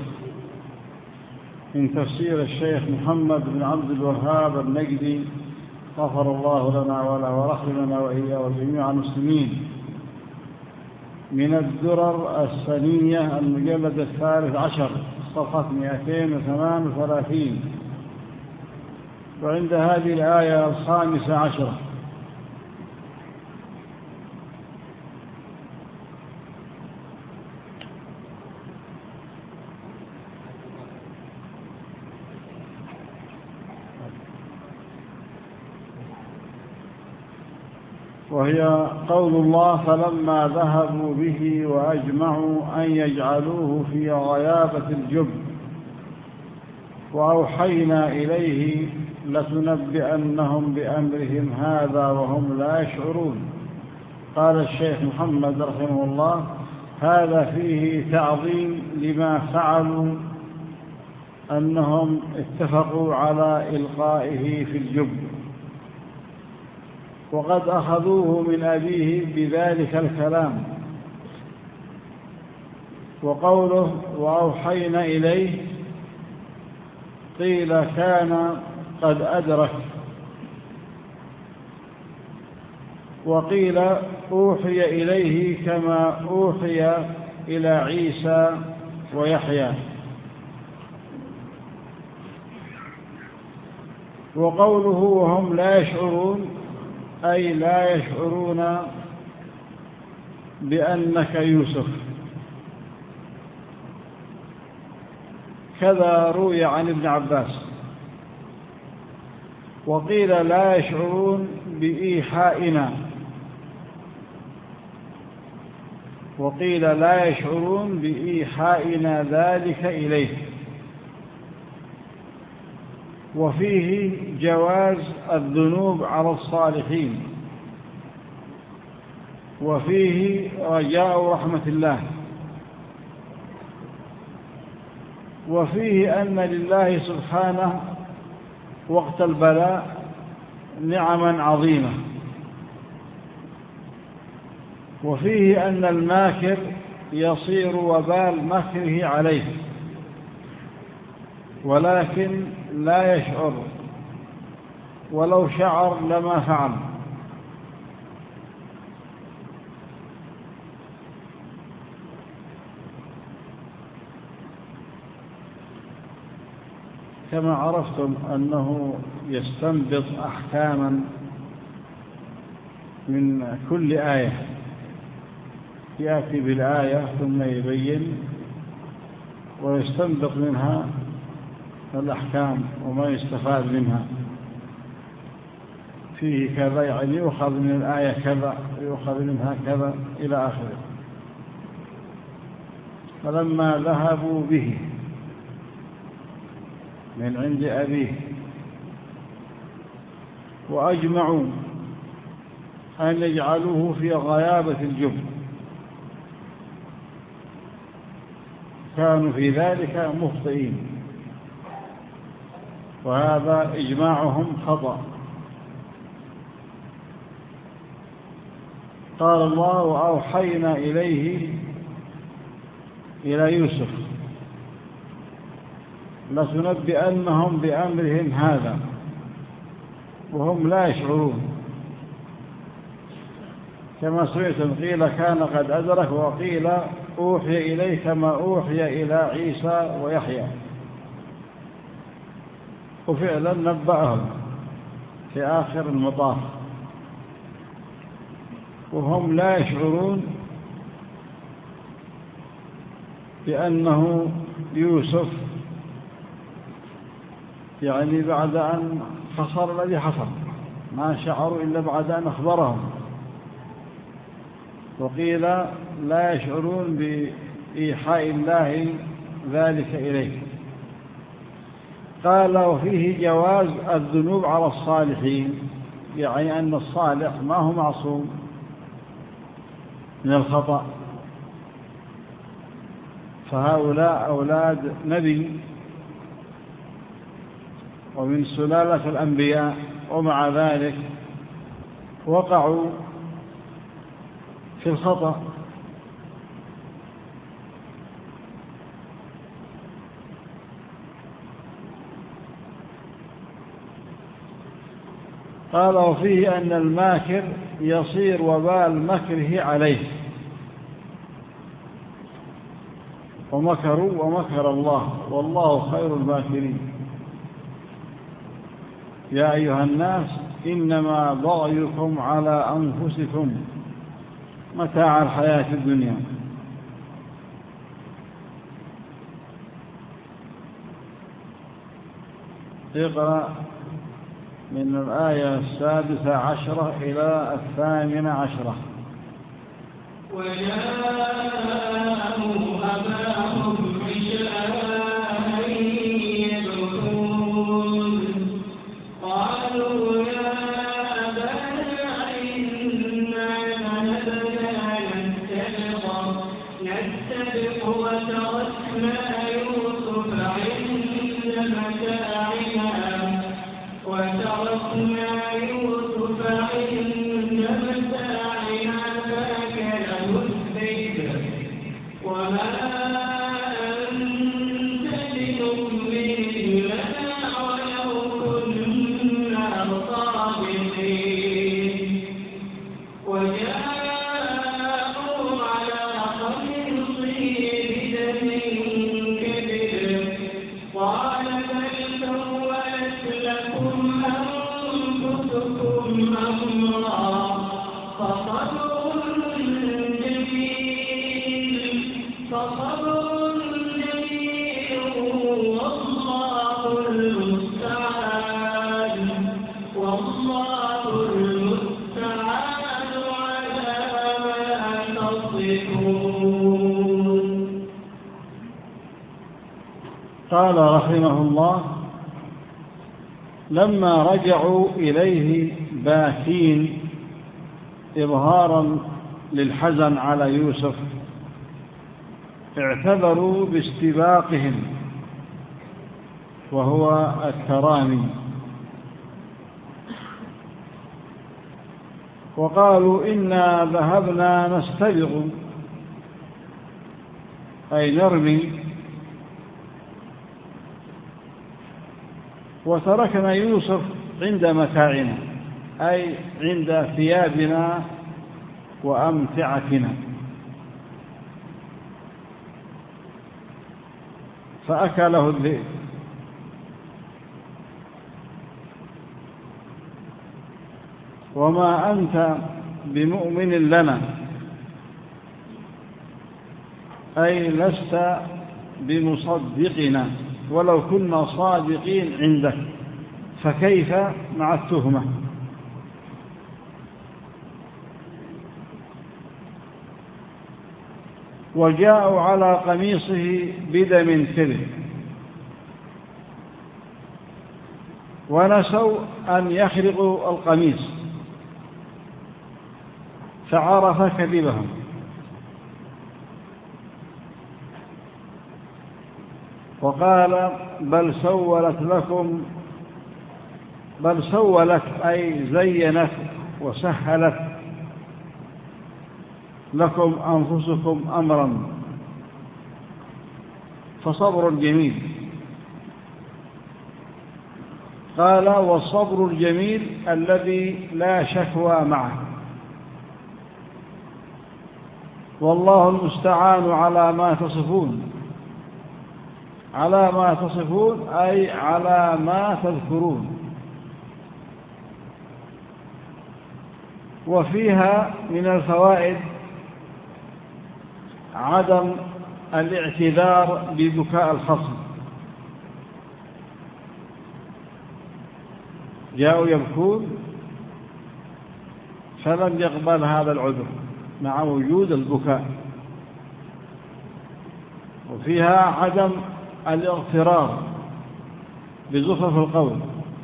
من تفسير الشيخ محمد بن عبد الوهاب النجدي غفر الله لنا وله ورحمنا وإياه وجميع المسلمين، من الدرر السنية المجلد 13 صفحة 238، وعند هذه الآية 15. وهي قول الله فلما ذهبوا به وأجمعوا أن يجعلوه في غيابة الجب وأوحينا إليه لتنبئنهم بأمرهم هذا وهم لا يشعرون. قال الشيخ محمد رحمه الله هذا فيه تعظيم لما فعلوا، أنهم اتفقوا على إلقائه في الجب، وقد أخذوه من أبيه بذلك الكلام. وقوله وأوحينا إليه قيل كان قد أدرك، وقيل أوحي إليه كما أوحي إلى عيسى ويحيى. وقوله وهم لا يشعرون أي لا يشعرون بأنك يوسف. كذا روي عن ابن عباس. وقيل لا يشعرون بإيحائنا، وقيل لا يشعرون بإيحائنا ذلك إليه. وفيه جواز الذنوب على الصالحين، وفيه رجاء رحمة الله، وفيه أن لله سبحانه وقت البلاء نعما عظيمة، وفيه أن الماكر يصير وبال مكره عليه ولكن لا يشعر، ولو شعر لما فعل. كما عرفتم أنه يستنبط أحكاما من كل آية، يأتي بالآية ثم يبين ويستنبط منها الأحكام وما يستفاد منها. فيه كذا، يعني يؤخذ من الآية كذا، يؤخذ منها كذا إلى آخره. فلما ذهبوا به من عند أبيه وأجمعوا أن يجعلوه في غيابة الجب، كانوا في ذلك مخطئين، وهذا إجماعهم خطأ. قال الله: وأوحينا إليه إلى يوسف لتنبئنهم بأمرهم هذا وهم لا يشعرون. كما سمعتم قيل كان قد أدرك، وقيل أوحي إليه كما أوحي إلى عيسى ويحيى، وفعلا نبأهم في آخر المطاف وهم لا يشعرون بأنه يوسف، يعني بعد أن حصل الذي حصل ما شعروا إلا بعد أن أخبرهم. وقيل لا يشعرون بإيحاء الله ذلك إليه. قال: وفيه جواز الذنوب على الصالحين، يعني أن الصالح ما هو معصوم من الخطأ، فهؤلاء أولاد نبي ومن سلالة الأنبياء، ومع ذلك وقعوا في الخطأ. قال: وفيه أن الماكر يصير وبال مكره عليه، ومكروا ومكر الله والله خير الماكرين. يا أيها الناس إنما بغيكم على أنفسكم متاع الحياة الدنيا. اقرأ من الآية 16 إلى 18. وجاءوا أباهم عشاء يبكون قالوا يا أبانا إنا ذهبنا نستبق وتركنا يوسف عند متاعنا فأكله الذئب وما أنت بمؤمن لنا ولو كنا صادقين. وجاءوا على قميصه بدم كذب قال بل سولت لكم أنفسكم أمرا فصبر جميل والله المستعان على ما تصفون. قال رحمه الله: لما رجعوا إليه باكين إظهارا للحزن على يوسف اعتبروا باستباقهم وهو الترامي، وقالوا إنا ذهبنا نستبق أي نرمي، وتركنا يوسف عند متاعنا أي عند ثيابنا وأمتعتنا، فأكله الذئب. وما أنت بمؤمن لنا، أي لست بمصدقنا ولو كنا صادقين عندك، فكيف مع التهمة؟ وجاءوا على قميصه بدم كذب، ونسوا أن يخرقوا القميص فعرف كذبهم. وقال بل سولت أي زينت وسهلت لكم أنفسكم أمرا فصبر جميل. قال والصبر الجميل الذي لا شكوى معه، والله المستعان على ما تصفون. على ما تصفون أي على ما تذكرون. وفيها من الفوائد عدم الاعتذار ببكاء الخصم. جاءوا يبكون فلم يقبل هذا العذر مع وجود البكاء. وفيها عدم الاغترار بزخرف القول.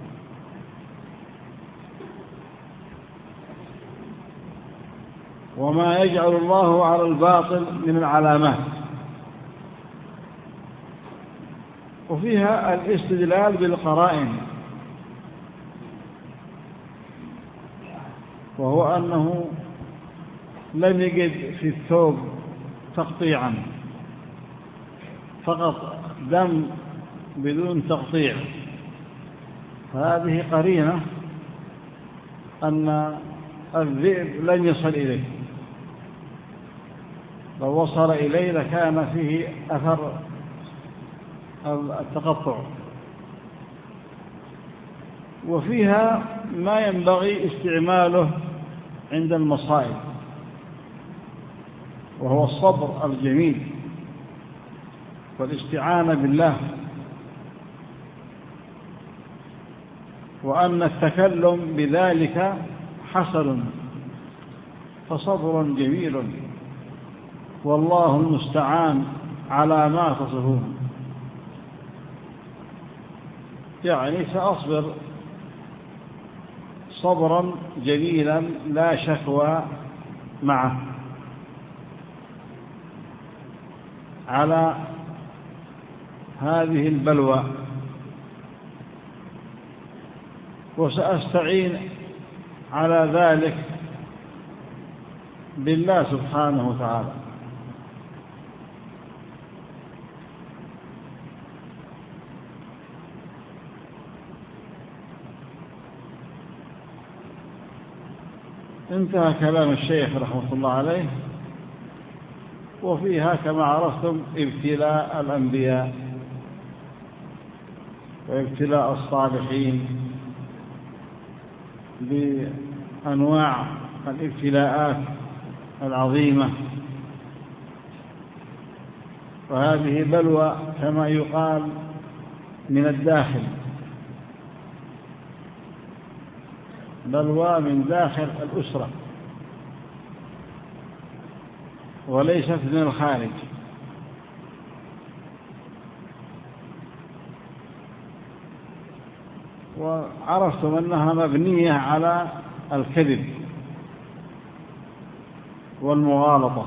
وما يجعل الله على الباطل من العلامات. وفيها الاستدلال بالقرائن، وهو أنه لم يجد في الثوب تقطيعا، فقط دم بدون تقطيع، فهذه قرينة أن الذئب لن يصل إليه. لو وصل إليه لكان فيه أثر التقطع. وفيها ما ينبغي استعماله عند المصائب، وهو الصبر الجميل والاستعانة بالله، وأن التكلم بذلك حسن، فصبر جميل والله المستعان على ما تصفون. يعني سأصبر صبرا جميلا لا شكوى معه على هذه البلوى، وسأستعين على ذلك بالله سبحانه وتعالى. انتهى كلام الشيخ رحمه الله عليه. وفيها كما عرفتم ابتلاء الأنبياء وابتلاء الصالحين بأنواع الابتلاءات العظيمة، وهذه بلوى كما يقال من الداخل، بلوى من داخل الأسرة وليست من الخارج. وعرفتم أنها مبنية على الكذب والمغالطة،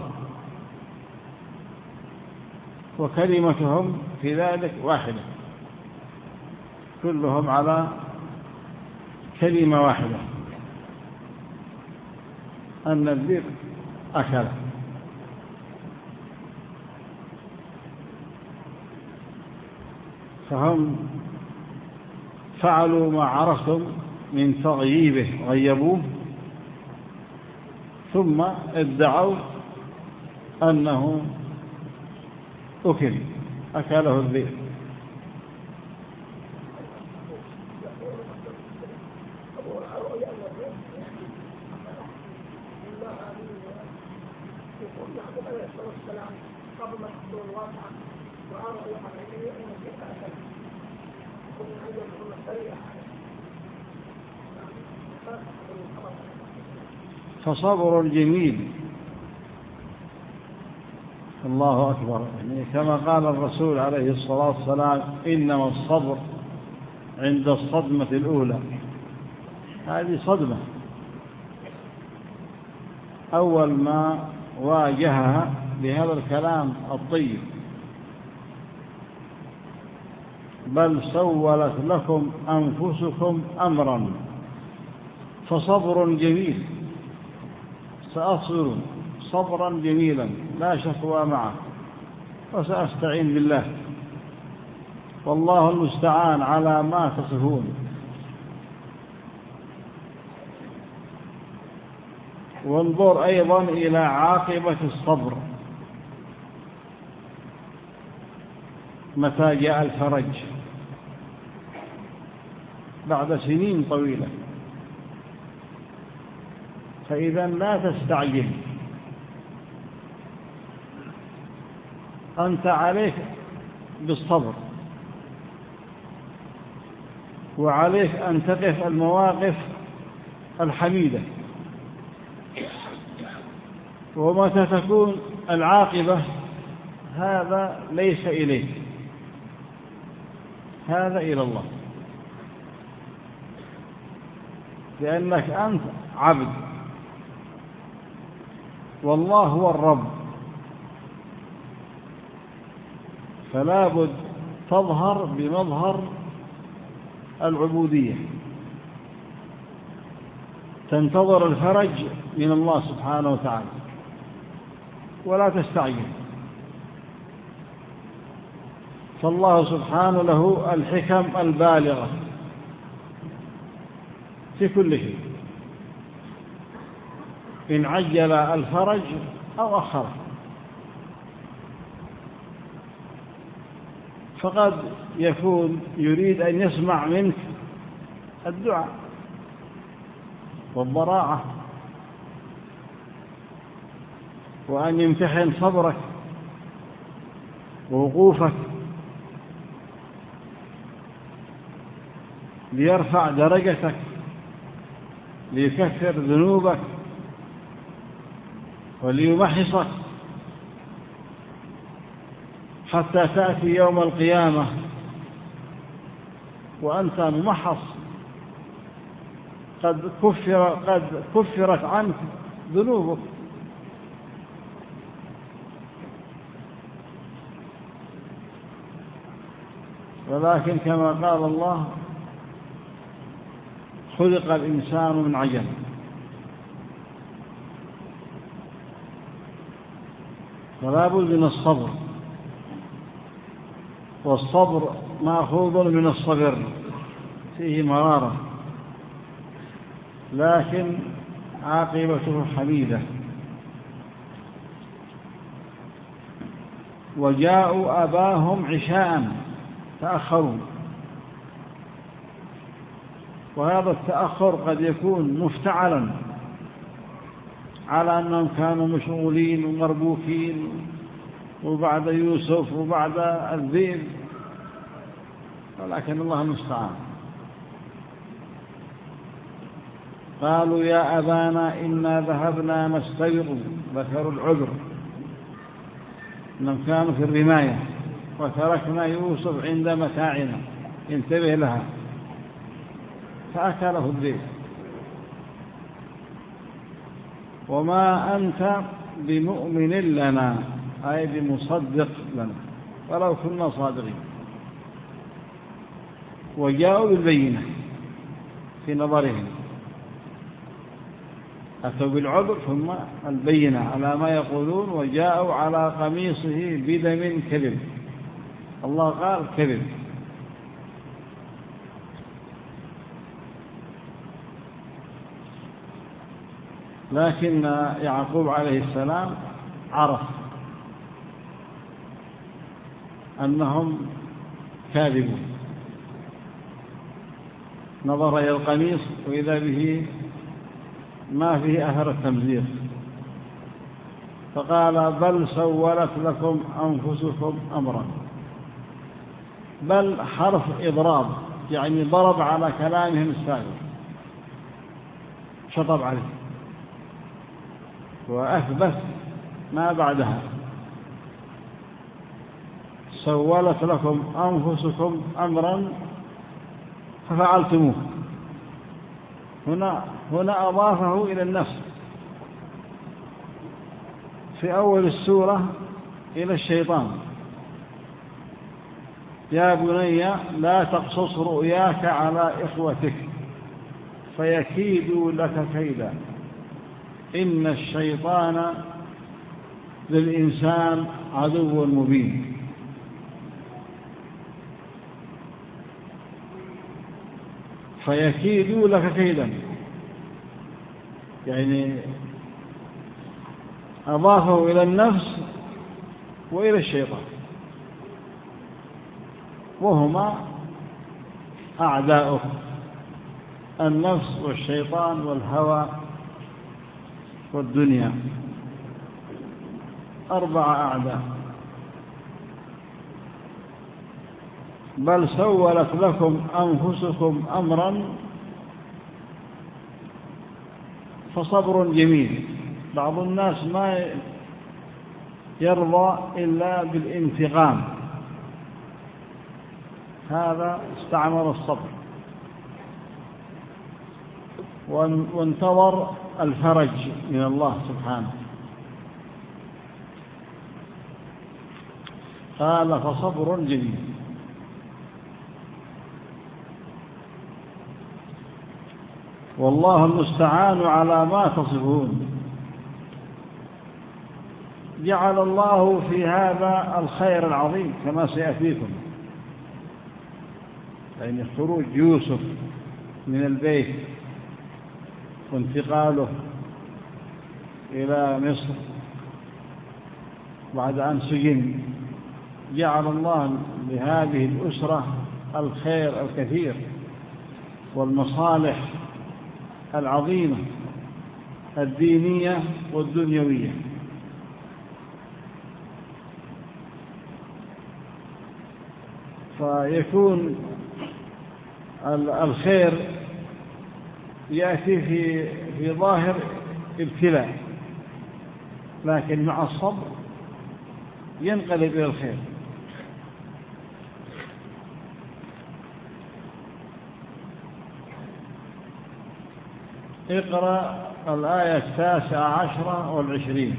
وكلمتهم في ذلك واحدة، كلهم على كلمة واحدة، أن الذئب أكل. فهم فعلوا ما عرفتم من تغييبه، غيبوه ثم ادعوا أنه أكله الذئب. فصبر جميل. الله أكبر. يعني كما قال الرسول عليه الصلاة والسلام إنما الصبر عند الصدمة الأولى. هذه صدمة أول ما واجهها بهذا الكلام الطيب، بل سولت لكم أنفسكم أمرا فصبر جميل. سأصبر صبرا جميلا لا شكوى معه، وسأستعين بالله، والله المستعان على ما تصفون. وانظر أيضا إلى عاقبة الصبر متى جاء الفرج بعد سنين طويلة. فإذا لا تستعجل، أنت عليك بالصبر، وعليك أن تقف المواقف الحميدة. ومتى تكون العاقبة هذا ليس إليك، هذا إلى الله، لأنك أنت عبد والله هو الرب، فلا بد تظهر بمظهر العبودية، تنتظر الفرج من الله سبحانه وتعالى ولا تستعجل. فالله سبحانه له الحكم البالغة في كل شيء، إن عجل الفرج أو أخره. فقد يكون يريد أن يسمع منك الدعاء والضراعة، وأن يمتحن صبرك ووقوفك ليرفع درجتك، ليكفر ذنوبك، وليمحصك حتى تأتي يوم القيامة وأنت ممحص، قد كفرت عنك ذنوبك. ولكن كما قال الله خلق الإنسان من عجل. فلا بد من الصبر، والصبر مأخوذ من الصبر، فيه مرارة لكن عاقبته حميدة. وجاءوا أباهم عشاء، تأخروا، وهذا التأخر قد يكون مفتعلا على أنهم كانوا مشغولين ومربوكين، وبعد يوسف وبعد الذئب، ولكن الله المستعان. قالوا يا أبانا إنا ذهبنا نستبق، ذكروا العذر أنهم كانوا في الرماية، وتركنا يوسف عند متاعنا، انتبه لها، فأكله الذئب. وما أنت بمؤمن لنا، أي بمصدق لنا ولو كنا صادقين. وجاءوا بالبينة في نظرهم، أتوا بالعذر ثم البينة على ما يقولون. وجاءوا على قميصه بدم كذب، الله قال كذب. لكن يعقوب عليه السلام عرف أنهم كاذبون، نظر إلى القميص وإذا به ما فيه أثر التمزيق، فقال بل سولت لكم أنفسكم أمرا. بل حرف إضراب، يعني ضرب على كلامهم السابق، شطب عليه وأثبت ما بعدها. سولت لكم أنفسكم أمرا ففعلتموه. هنا أضافه إلى النفس في أول السورة إلى الشيطان: يا بني لا تقصص رؤياك على إخوتك فيكيدوا لك كيدا إن الشيطان للإنسان عدو مبين. فيكيدوا لك كيدا، يعني أضافه إلى النفس وإلى الشيطان، وهما أعداؤه: النفس والشيطان والهوى والدنيا، 4 أعداء. بل سولت لكم أنفسكم أمرا فصبر جميل. بعض الناس ما يرضى إلا بالانتقام، هذا استعمل الصبر وانتظر الفرج من الله سبحانه. قال فصبر جميل. والله المستعان على ما تصفون. جعل الله في هذا الخير العظيم كما سيأتيكم، يعني خروج يوسف من البيت وانتقاله إلى مصر بعد أن سجن. جعل الله لهذه الأسرة الخير الكثير والمصالح العظيمة الدينية والدنيوية. فيكون الخير يأتي في ظاهر ابتلاء، لكن مع الصبر ينقلب إلى الخير. اقرأ الآية 19 و20.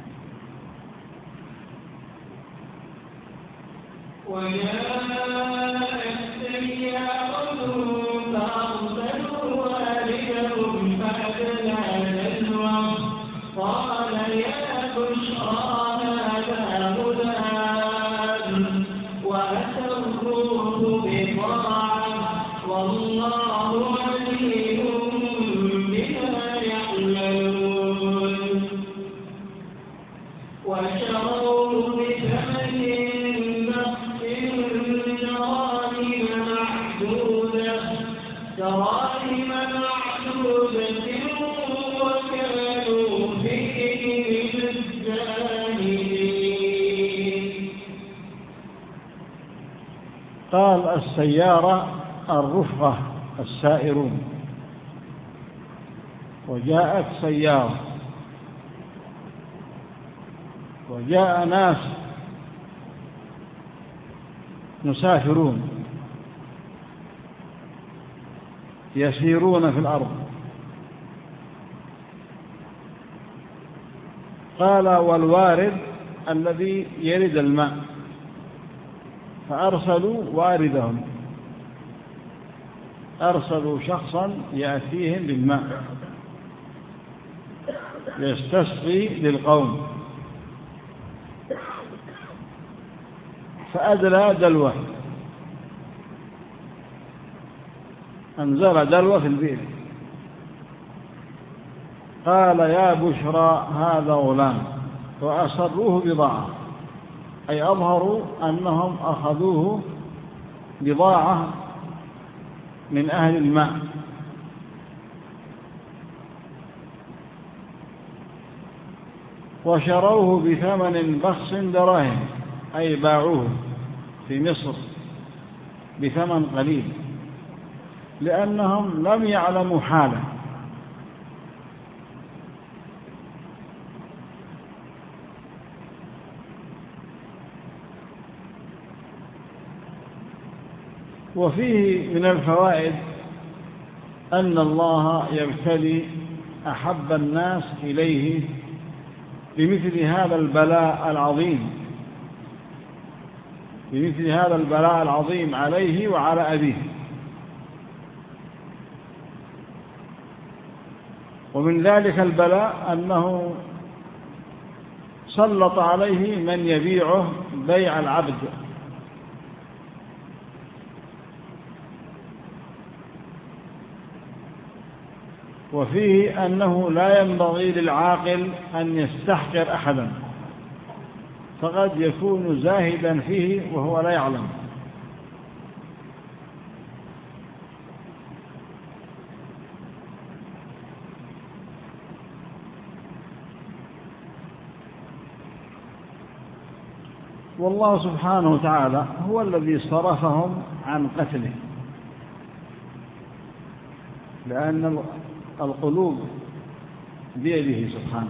وجاءت سيارة فأرسلوا والدهم فأدلى دلوه قال يا بشرى هذا غلام وأسروه بضاعة والله عليم بما يعملون. وشروه بثمن دراهم معدودة وكانوا فيه من الزاهدين. قال السيارة الرفقة السائرون. وجاءت سيارة، وجاء ناس مسافرون يسيرون في الأرض. قال والوارد الذي يرد الماء، فأرسلوا واردهم، أرسلوا شخصا يأتيهم بالماء يستسقي للقوم، فأدلى دلوه، أنزل دلوه في البئر. قال يا بشرى هذا غلام وأسروه بضاعة، أي أظهروا أنهم أخذوه بضاعة من أهل الماء. وشروه بثمن بخس دراهم، أي باعوه في مصر بثمن قليل لأنهم لم يعلموا حاله. وفيه من الفوائد أن الله يبتلي أحب الناس إليه بمثل هذا البلاء العظيم، بمثل هذا البلاء العظيم عليه وعلى أبيه. ومن ذلك البلاء أنه سلط عليه من يبيعه بيع العبد، وفيه أنه لا ينبغي للعاقل أن يستحقر أحدا، فقد يكون زاهدا فيه وهو لا يعلم. والله سبحانه وتعالى هو الذي صرفهم عن قتله، لأن القلوب بيده سبحانه،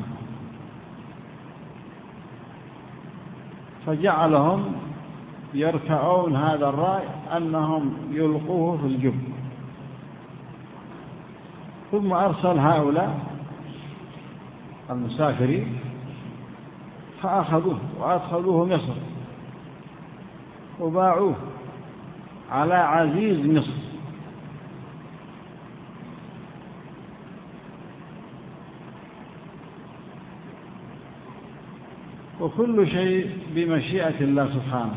فجعلهم يرتعون هذا الرأي أنهم يلقوه في الجب. ثم أرسل هؤلاء المسافرين فأخذوه وأدخلوه مصر وباعوه على عزيز مصر. وكل شيء بمشيئة الله سبحانه.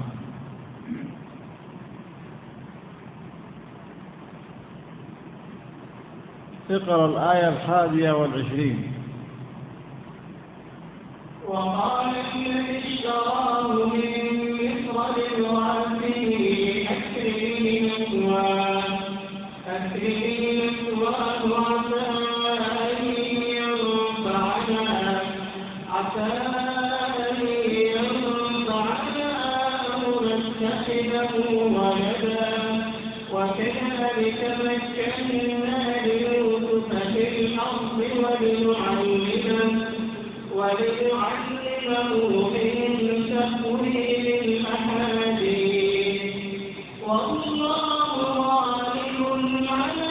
اقرأ الآية 21. وقال الذي اشتراه من مصر لامرأته أكرمي مثواه عسى أن ينفعنا أو نتخذه ولدا وكذلك مكنا ليوسف في الأرض ولنعلمه من تأويل الأحاديث والله غالب على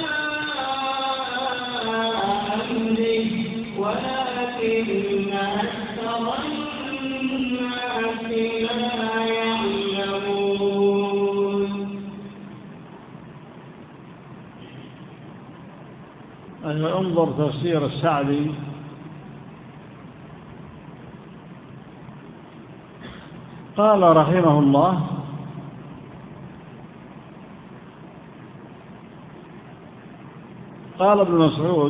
أمره ولكن أكثر الناس لا يعلمون. انظر تفسير السعدي قال رحمه الله: قال ابن مسعود: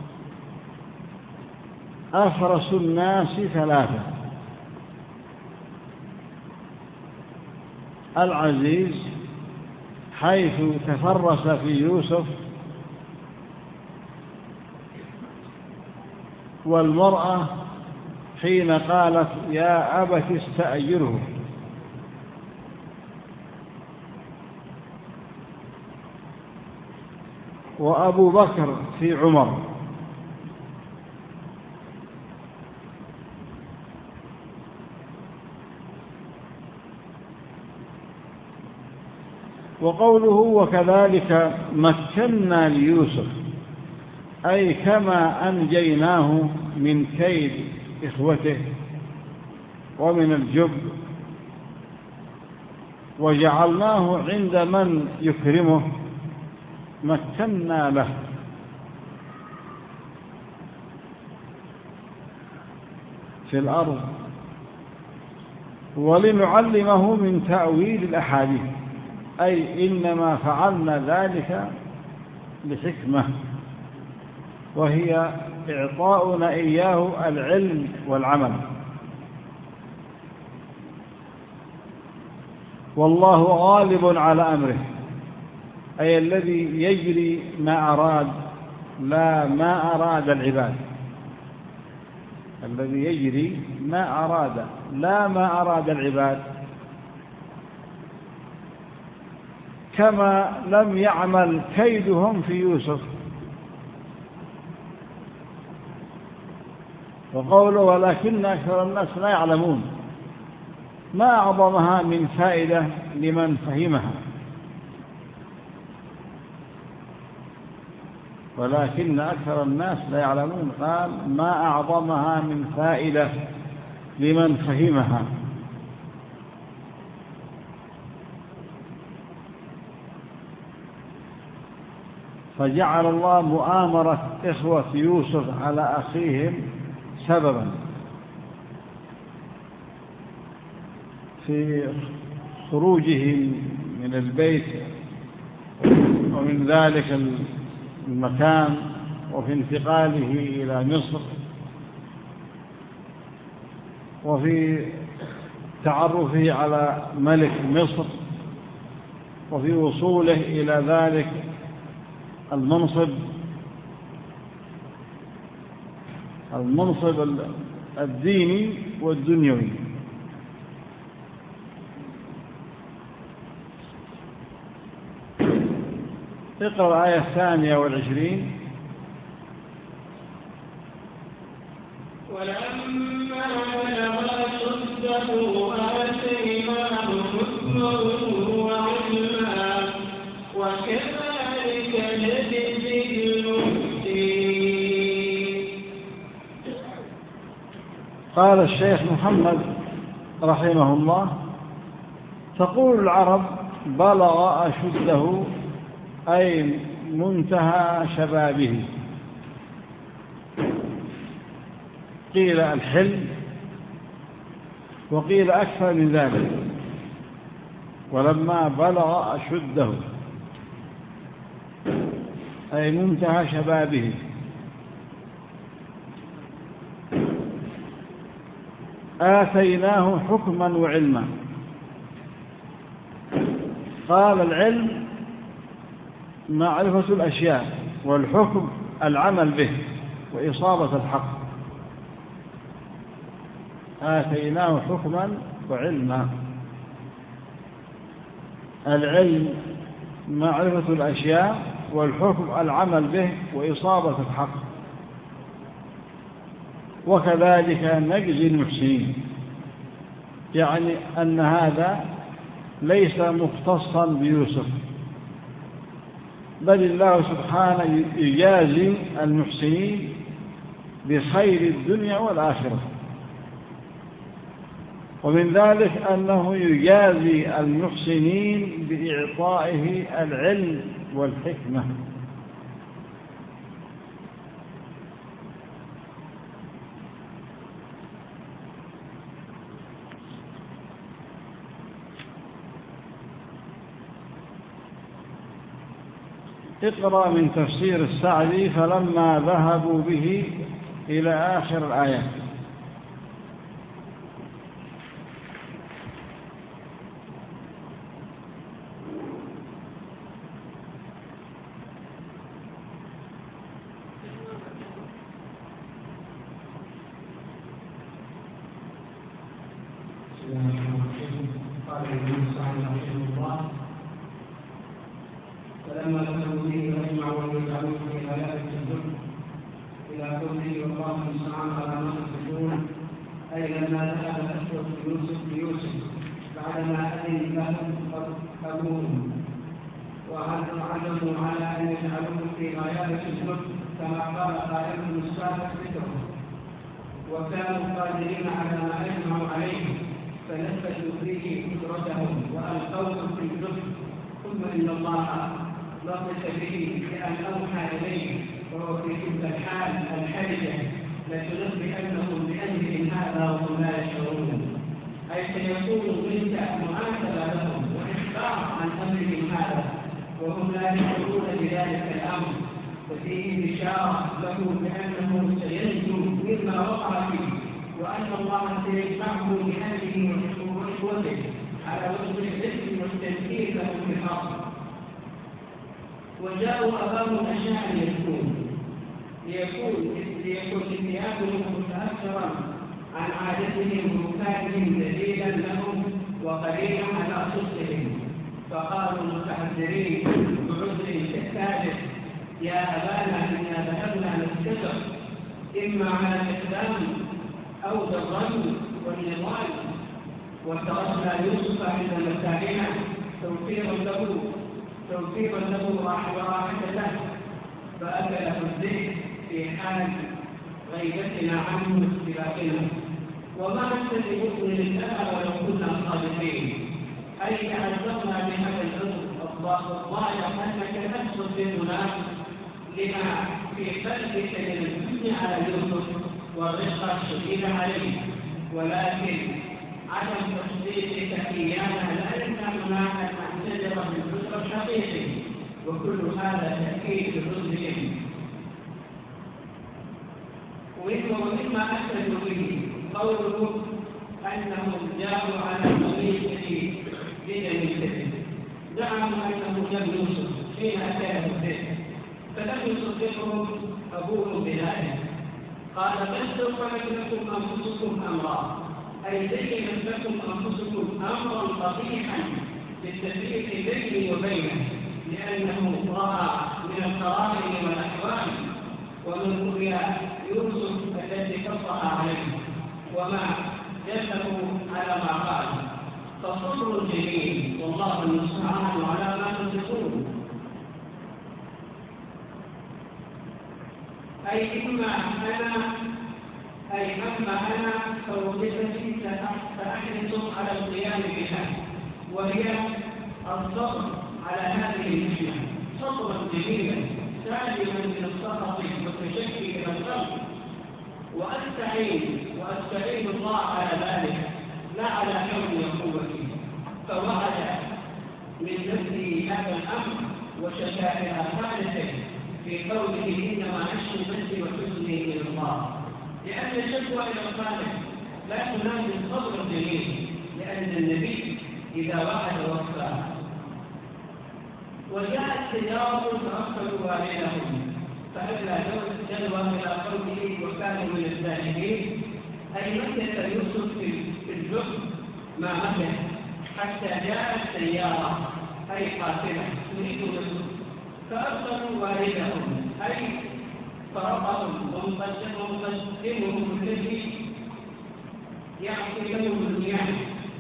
أفرس الناس ثلاثة: العزيز حيث تفرس في يوسف، والمرأة حين قالت يا أبت استأجره، وأبو بكر في عمر. وقوله وكذلك مكنا ليوسف أي كما أنجيناه من كيد إخوته ومن الجب وجعلناه عند من يكرمه مكنا له. في الأرض ولنعلمه من تأويل الأحاديث، أي إنما فعلنا ذلك لحكمة، وهي إعطاؤنا إياه العلم والعمل. والله غالب على أمره، أي الذي يجري ما أراد لا ما أراد العباد. الذي يجري ما أراد، لا ما أراد العباد، كما لم يعمل كيدهم في يوسف. وقوله ولكن أكثر الناس لا يعلمون، ما أعظمها من فائدة لمن فهمها. ولكن أكثر الناس لا يعلمون، قال ما أعظمها من فائدة لمن فهمها. فجعل الله مؤامرة إخوة يوسف على أخيهم سببا في خروجهم من البيت ومن ذلك المكان، وفي انتقاله إلى مصر، وفي تعرفه على ملك مصر، وفي وصوله إلى ذلك المنصب الديني والدنيوي. اقرأ الآية 22. ولما بلغ أشده آتيناه حكما وعلما وكذلك نجزي المحسنين. قال الشيخ محمد رحمه الله: تقول العرب بلغ أشده أي منتهى شبابه، قيل الحلم وقيل أكثر من ذلك. ولما بلغ أشده أي منتهى شبابه. آتيناه حكما وعلما. قال العلم معرفة الأشياء، والحكم العمل به وإصابة الحق. آتيناه حكما وعلما. العلم معرفة الأشياء، والحكم العمل به وإصابة الحق. وكذلك نجزي المحسنين، يعني أن هذا ليس مختصا بيوسف، بل الله سبحانه يجازي المحسنين بخير الدنيا والآخرة. ومن ذلك أنه يجازي المحسنين بإعطائه العلم والحكمة. اقرأ من تفسير السعدي: فلما ذهبوا به إلى آخر الآيات. فلما ذهبوا به أجمعوا أن يجعلوه في آيات الجن إلى قوله والله المستعان على ما تصفون، أي لما ذهب أسود يوسف بعدما أذن لهم أبوهم وعزموا على أن يجعلوه في آيات الجن كما قال قائلهم السابق ذكره، وكانوا قادرين على ما أجمعوا عليه فنفذوا فيه قدرتهم وألقوه في الجن. ثم إن الله لطف به بأن أوحى إليه وهو في تلك الحال الحرجة لتنبئنهم بأمرهم هذا وهم لا يشعرون، أي سيكون منك معاتبة لهم وإخبار عن أمرهم هذا وهم لا يشعرون بذلك الأمر، وفيه بشارة له بأنه سينجو مما وقع فيه، وأن الله سيجمعه بأهله وإخوته على وجه الذكر والتذكير لهم بخاصة. وجاءوا أباهم أشياء يذكون ليكون اتيانهم متأثرا عن عادتهم وكانهم دليلا لهم وقليلا على صدقهم، فقالوا المتحذرين بعذر كالثالث: يا أبانا إنا ذهبنا نستدر إما على الإقدام أو بالرجل والنضال، وتركنا يوسف عند متاعنا توفيرا له وراحته، فأكله الذئب في حال غيبتنا عنه واختلافنا. وما نتبع بإذن الله ولو كنا صادقين، أي تعذرنا بهذا العذر الظاهر أنك تقصد بنا لما في قلبك من الحزن على يوسف والرقة الشديدة عليه، ولكن عدم تصديقك إيانا لا يمنعنا أن نعتذر بالعذر الحقيقي، وكل هذا تأكيد بعذرهم. ومما أكد به قوله أنهم جاءوا على قميصه بدم الكذب، زعموا أنه لم يوسف حين أكله الذئب، فلم يصدقهم أبوه بذلك. قال: بل سولت لكم أنفسكم أمرا، أي زينت لكم أنفسكم أمرا قبيحا للتفريق بيني وبينه، لأنه رأى من القرائن والأحوال ومن رؤيا يوسف التي قصها عليه وما دله على ما قال، فصبر جميل والله المستعان على ما تصفون. أي أما أنا فوظيفتي سأحرص على القيام بها، وهي الصبر على هذه المحنة صبرا جميلا سالما من السخط والتشكي والقلب، وأستعين الله على ذلك لا على حولي وقوتي. فوعد من نفسه هذا الأمر وشكا إلى خالته في قوله: إنما أشكو بثي وحزني إلى الله، لأن الشكوى إلى الخالق لا تنافي الصبر الجميل، لأن النبي إذا وعد وفى. وجاءت سيارة فأرسلوا والدهم فأدلى جلوى إلى قوله: وكانوا من الزاهدين، أي مكث يوسف في الجحر ما مكث حتى جاءت سيارة أي قاتلة تريد يوسف، فأرسلوا والدهم أي فرقهم ومقدمهم الذي يعطي لهم المياه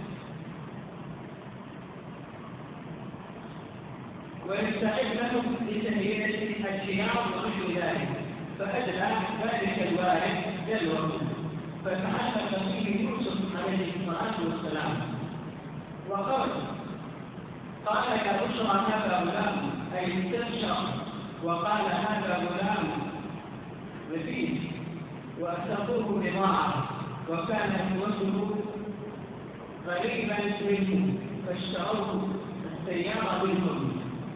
ويستعد لهم لتهيئة الشياط ونحو ذلك، فأدلى ذلك الوارث جلوه فتعلق فيه يوسف عليه الصلاة والسلام وخرج. قال: يا بشرى هذا غلام، أي استبشر، وقال: هذا غلام رفيق، وأسقوه بضاعة، وكان يوسف قريبا منه، فاشتروه السيارة منهم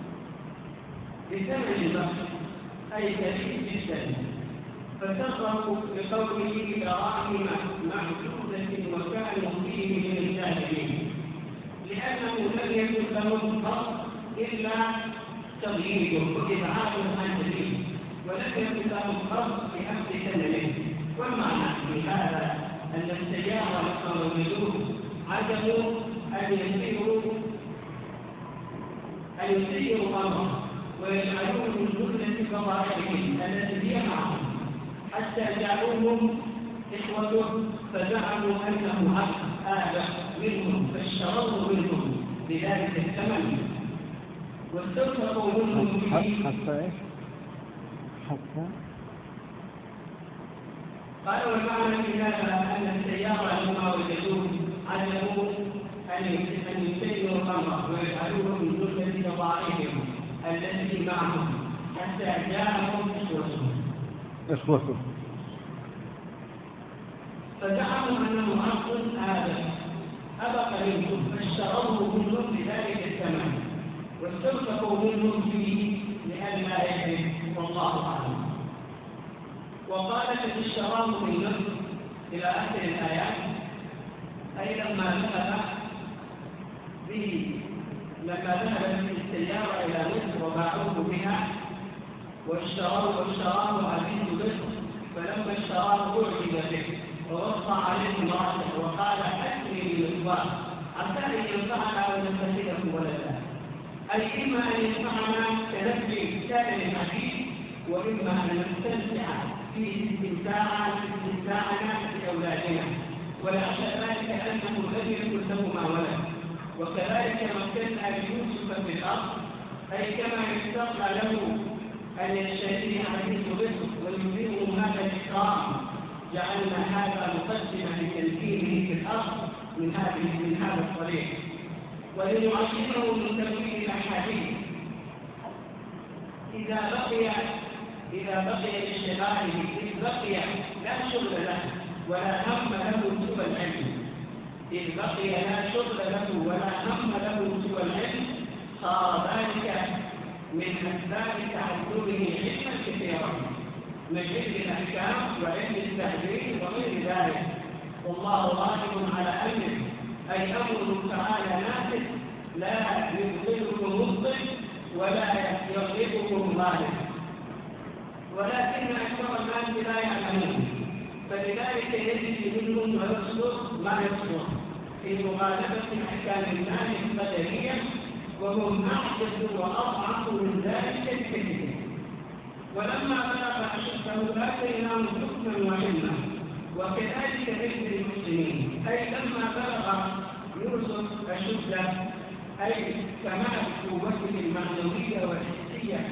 بثمن البحر أي كريم جدا، فسروا بقوله: دراهم معدودة وكانوا فيه من الجاهلين، لأنه لم يكن لهم قصد إلا تغييره وإبعاده عن دليل، ولم يكن لهم قصد بحسب ثمنه. والمعنى في هذا أن السيارة لما وجدوه عجبوا أن يسيروا أمره ويجعلوه من جملة فضائلهم التي هي معهم، حتى جعلوهم إخوته فزعموا أنه عبد منهم فاشتروه منهم بذلك الثمن واستوثقوا منهم حتى قال: والمعنى في هذا أن السيارة لما وجدوه عجبوا أن يسيروا أمره ويجعلوه من جملة فضائلهم التي معهم حتى جاءهم إخوته فزعموا أنه عبد آدم أبق منهم فاشتروه منهم بذلك الثمن واستوثقوا منهم فيه لئلا يهلك، والله أعلم. وقال: اشتراه من نفسه إلى آخر الآيات، أي لما ذهبت السيارة إلى مصر وباعوه بها واشتراه عزيز به، فلما اشتراه أعجب به ووصى عليه امرأته وقال أكرم بالإخبار حتى أن ينفعنا ونتخذه ولدا، أي إما أن ينفعنا كنفع سائر الحديث، وإما أن نستمتع في استمتاعنا بأولادنا، ولعل ذلك أنه لم يكن لهما ولد. وكذلك مكنا ليوسف في الأرض، أي كما يستطيع له أن يشتريه عزيز به ويلزمه هذا الإكرام، جعلنا هذا مقدمة لتمكينه في الأرض من هذا الطريق، ولنعلمه من تمكين الأحاديث إذا بقي لاشتغاله، إذ بقي لا شغل له ولا هم له سوى العلم، إذ بقي لا شغل له ولا هم له سوى العلم، صار ذلك من أسباب تعلمه علما كثيرا من علم الأحكام وعلم التعبير وغير ذلك، والله غالب على أمره، أي أمره تعالى نافذ لا يبطله مبطل ولا يغلبه ظالم، ولكن أكثر الناس لا يعلمون، فلذلك يجري منهم ويصدر ما يصدر في مغالبة أحكام الله القدرية، وهم أعجز وأضعف من ذلك بكثير. ولما بلغ أشده آتيناه حكما وعلما، وكذلك ذكر المسلمين، أي لما بلغ يوسف أشده أي كمال قوته المعنوية والحسية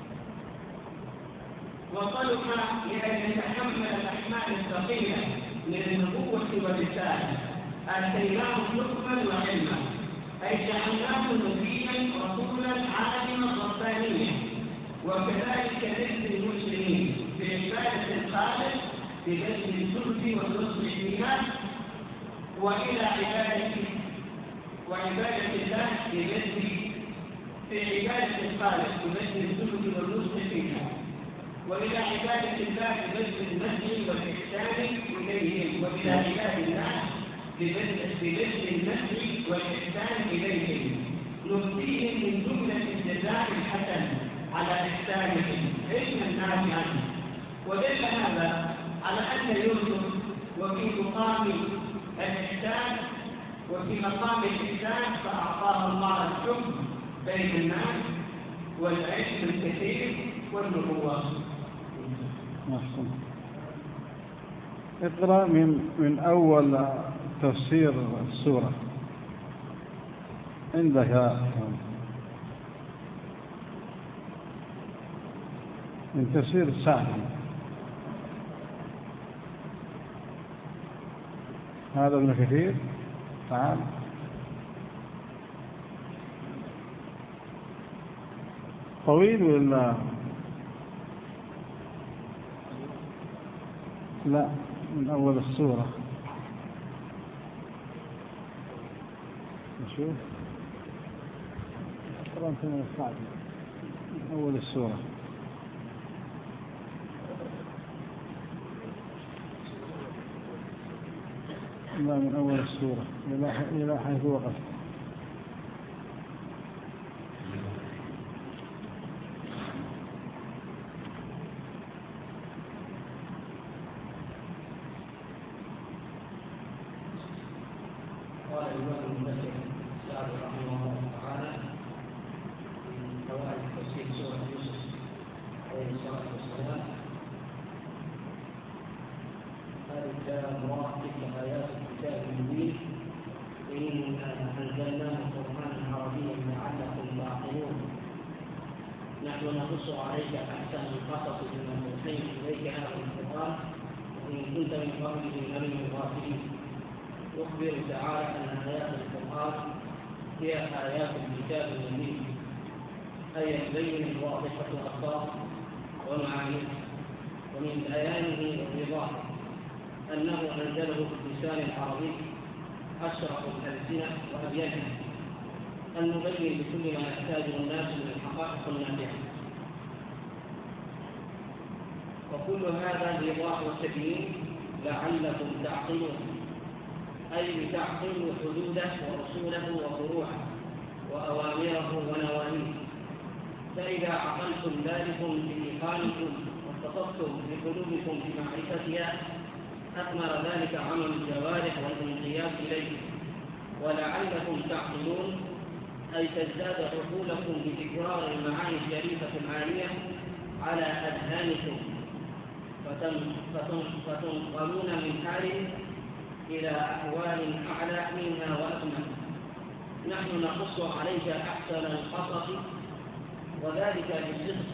وصلح لأن يتحمل الأحمال الثقيلة من النبوة والرسالة، آتيناه حكما وعلما، أي جعلناه نبيا رسولا عالما ربانيا. وكذلك ذكر المسلمين بعبادة الخالق ببذل الزهد والنصح فيها، وإلى عبادة الله في عبادة الخالق ببذل الزهد والنصح فيها، وإلى عبادة الله ببذل النهي والإحسان إليهم، وإلى عباد الله ببذل النهي والإحسان إليهم، نؤتيهم من جملة الجزاء الحسن على إحسانهم علما نافعا. ودل هذا على أن يوسف وفي مقام الإحسان فأعطاه الله الحكم بين الناس والعلم الكثير والنبوة. اقرأ من أول تفسير السورة عندك من تفسير السعدي، هذا ابن كثير. تعال طويل ولا لا؟ من أول السورة نشوف. قرأت من السعدي من أول السورة. لا، من أول السورة إلى حيث وقف. قال الإمام المفسر السعدي رحمه الله تعالى في فوائد تفسير سورة يوسف عليه الصلاة والسلام: هذا الكلام مراد تلك آيات الكتاب المبين، إنا أنزلناه قرآنا عربيا لعلكم تعقلون. نحن نقص عليك أحسن القصص بما أوحينا إليك هذا القرآن، وإن كنت من قبله لمن الغافلين. يخبر تعالى أن آيات القرآن هي آيات الكتاب المبين، أي تبين الواضحة الأخبار ومعانيه. ومن بيانه وإيضاحه أنه أنزله باللسان العربي أشرف الألسنة وأبينها، المبين لكل ما يحتاجه الناس من الحقائق النافعة. وكل هذا الإيضاح والتبيين لعلكم تعقلون، أي لتعقلوا حدوده ورسوله وفروعه وأوامره ونواهيه. فإن فإذا عقلتم ذلكم بإيقانكم واتصفتم بقلوبكم بمعرفتها أثمر ذلك عمل الجوارح والانقياد إليه، ولعلكم تعقلون أي تزداد عقولكم بتكرار المعاني الشريفة العالية على أذهانكم فتنقلون من حال إلى أحوال أعلى منها وأكمل. نحن نقص عليك أحسن القصص وذلك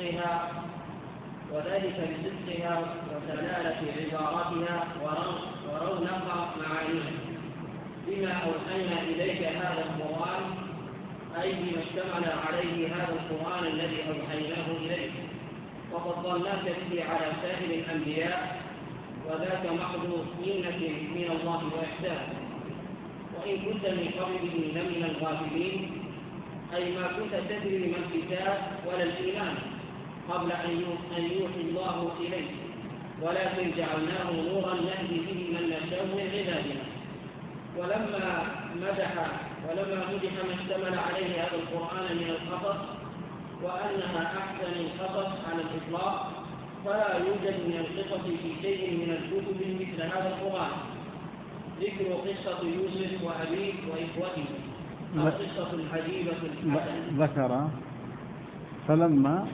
بصدقها وسلالة عباراتها ورونق معانيها، بما أوحينا إليك هذا القرآن، أي بما اشتمل عليه هذا القرآن الذي أوحيناه إليك، وفضلناك به على سائر الأنبياء، وذاك محض منة من الله وإحسان. وإن كنت من قبله لمن الغافلين، أي ما كنت تدري ما الكتاب ولا الإيمان قبل أن يوحي الله إليك، ولكن جعلناه نورا نهدي به من نشاء من عبادنا. ولما مدح ما اشتمل عليه هذا القرآن من القصص وأنها أحسن القصص على الإطلاق، فلا يوجد من القصص في شيء من الكتب مثل هذا القرآن. ذكر قصة يوسف وأبيه وإخوته، القصة العجيبة الحسنة. ذكر ولما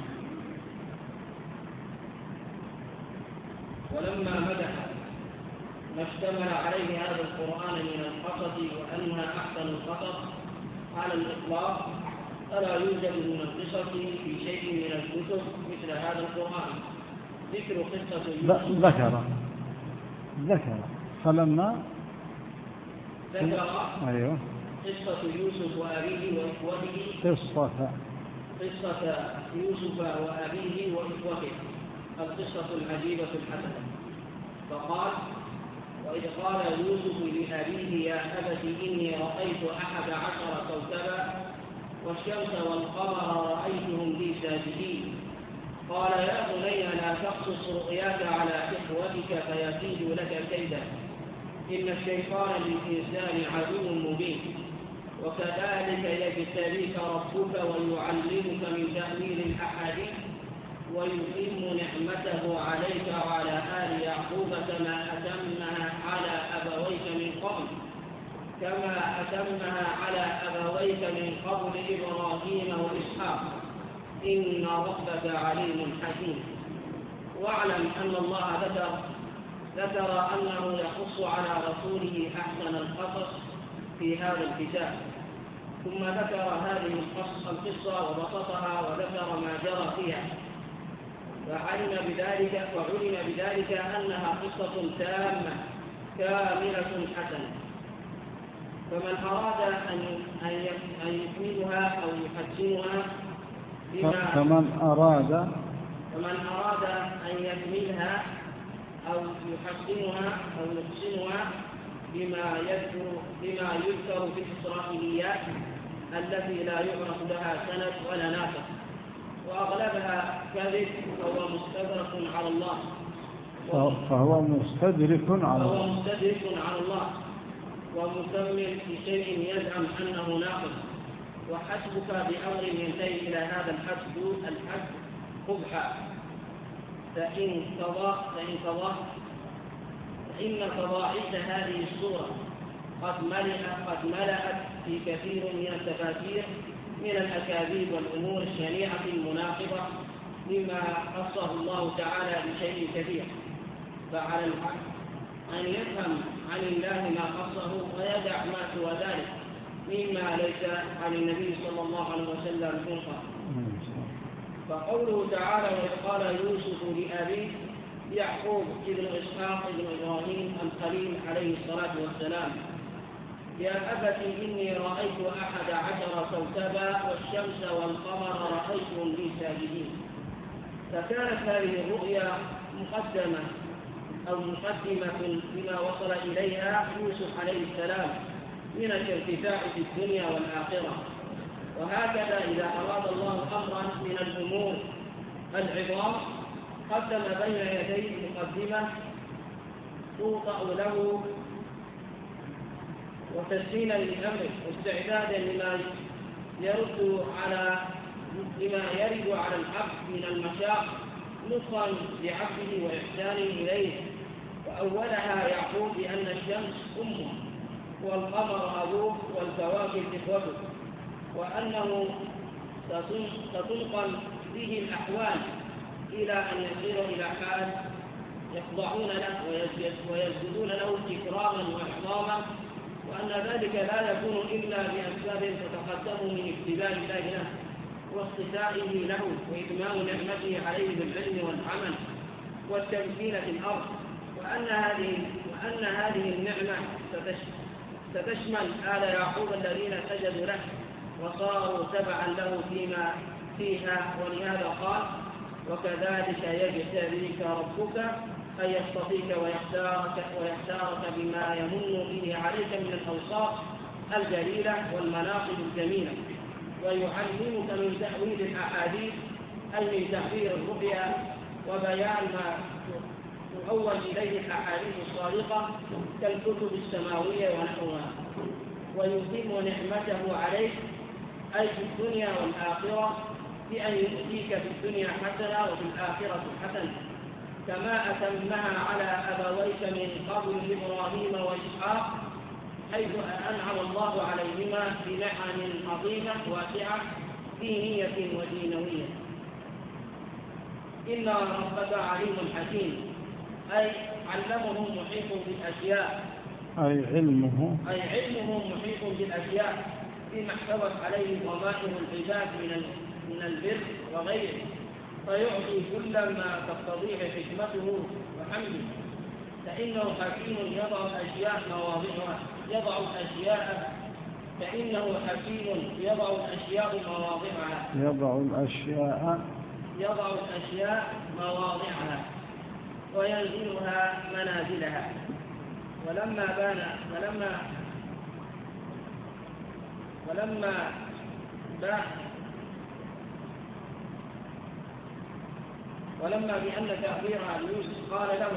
مدح ما اشتمل عليه هذا القرآن من القصص وأنها أحسن القصص على الإطلاق، فلا يوجد من القصص في شيء من الكتب مثل هذا القرآن. ذكر قصة يوسف ذكر فلما أيوه قصة يوسف وأبيه وإخوته، قصة يوسف وأبيه وإخوته، القصة العجيبة الحسنة. فقال: وإذ قال يوسف لأبيه يا أبت إني رأيت 11 كوكبا والشمس والقمر رأيتهم لي ساجدين. قال يا بني لا تقصص رؤياك على إخوتك فيكيدوا لك كيدا إن الشيطان للإنسان عدو مبين. وكذلك يجتبيك ربك ويعلمك من تأويل الأحاديث ويتم نعمته عليك وعلى آل يعقوب كما أتمها على أبويك من قبل إبراهيم وإسحاق إن ربك عليم حكيم. واعلم أن الله ذكر أنه يقص على رسوله أحسن القصص في هذا الكتاب، ثم ذكر هذه القصة وبسطها وذكر ما جرى فيها، وعلم بذلك أنها قصة تامة كاملة حسنة. فمن أراد أن يكملها أو يحسنها فمن أراد أن يكملها أو يحسنها أو يحسنها بما يذكر في الإسرائيليات التي لا يعرف لها سند ولا ناسخ وأغلبها كذب فهو مستدرك على الله ومكمل لشيء يزعم أنه ناقص. وحسبك بأمر ينتهي إلى هذا الحد قبحا، فإن فضائح هذه الصورة قد ملأت في كثير من التفاسير من الأكاذيب والأمور الشنيعة المناقضة مما قصه الله تعالى بشيء كثير. فعلى الحق أن يفهم عن الله ما قصه ويدع ما سوى ذلك مما ليس عن النبي صلى الله عليه وسلم منقص. فقوله تعالى وإذ قال يوسف لأبيه يعقوب ابن إسحاق ابن إبراهيم الخليل عليه الصلاة والسلام يا أبت إني رأيت 11 كوكبا والشمس والقمر رأيتهم لي ساجدين. فكانت هذه الرؤيا مقدمة لما وصل إليها يوسف عليه السلام من الارتفاع في الدنيا والآخرة. وهكذا إذا أراد الله أمرا من الأمور العظام قدم بين يديه مقدمة توطأ له وتسهيلا لأمره واستعدادا لما يرد على لما يرد على العبد من المشاق لطفا بعبده وإحسان إليه. وأولها يعقوب بأن الشمس أمه والقمر أبوه والكواكب إخوته، وأنه ستنقل به الأحوال إلى أن يصير إلى حال يخضعون له ويسجدون له إكراما وإحراما، وأن ذلك لا يكون إلا بأسباب تتقدم من ابتلاء الله له واصطفائه له وإتمام نعمته عليه بالعلم والعمل والتمكين في الأرض، وأن هذه النعمة ستشمل آل يعقوب الذين سجدوا له وصاروا تبعا له فيما فيها. ولهذا قال: وكذلك يجتبيك ربك أن يصطفيك ويختارك بما يمن به عليك من الأوصاف الجليلة والمناقب الجميلة، ويعلمك من تأويل الأحاديث أي من تعبير الرؤيا وبيان ما تؤول إليه الأحاديث الصادقة كالكتب السماوية ونحوها، ويتم نعمته عليك أي في الدنيا والآخرة بأن يؤتيك في الدنيا حسنة وفي الآخرة حسنة، كما أتمها على أبويك من قبل إبراهيم وإسحاق، حيث أنعم الله عليهما بنعم عظيمة واسعة دينية ودينوية. إن ربك عليم حكيم أي علمهم محيط بالأشياء، أي علمه محيط بالأشياء فيما احتوت عليه ضمائر العباد من البر وغيره، فيعطي كل ما تقتضيه حكمته وحمده، فإنه حكيم يضع الأشياء مواضعها، فإنه حكيم يضع الأشياء مواضعها وينزلها منازلها. ولما بأن تأخيرها ليوسف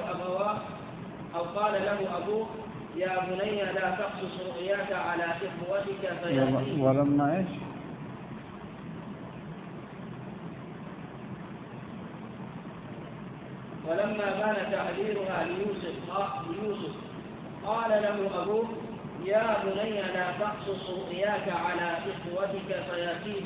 قال له أبوه: يا بني لا تقصص رؤياك على إخوتك فيأتيك. ولما إيش؟ ولما بان تحذيرها ليوسف قال له أبوه: يا بني لا تقصص رؤياك على إخوتك فيأتيك.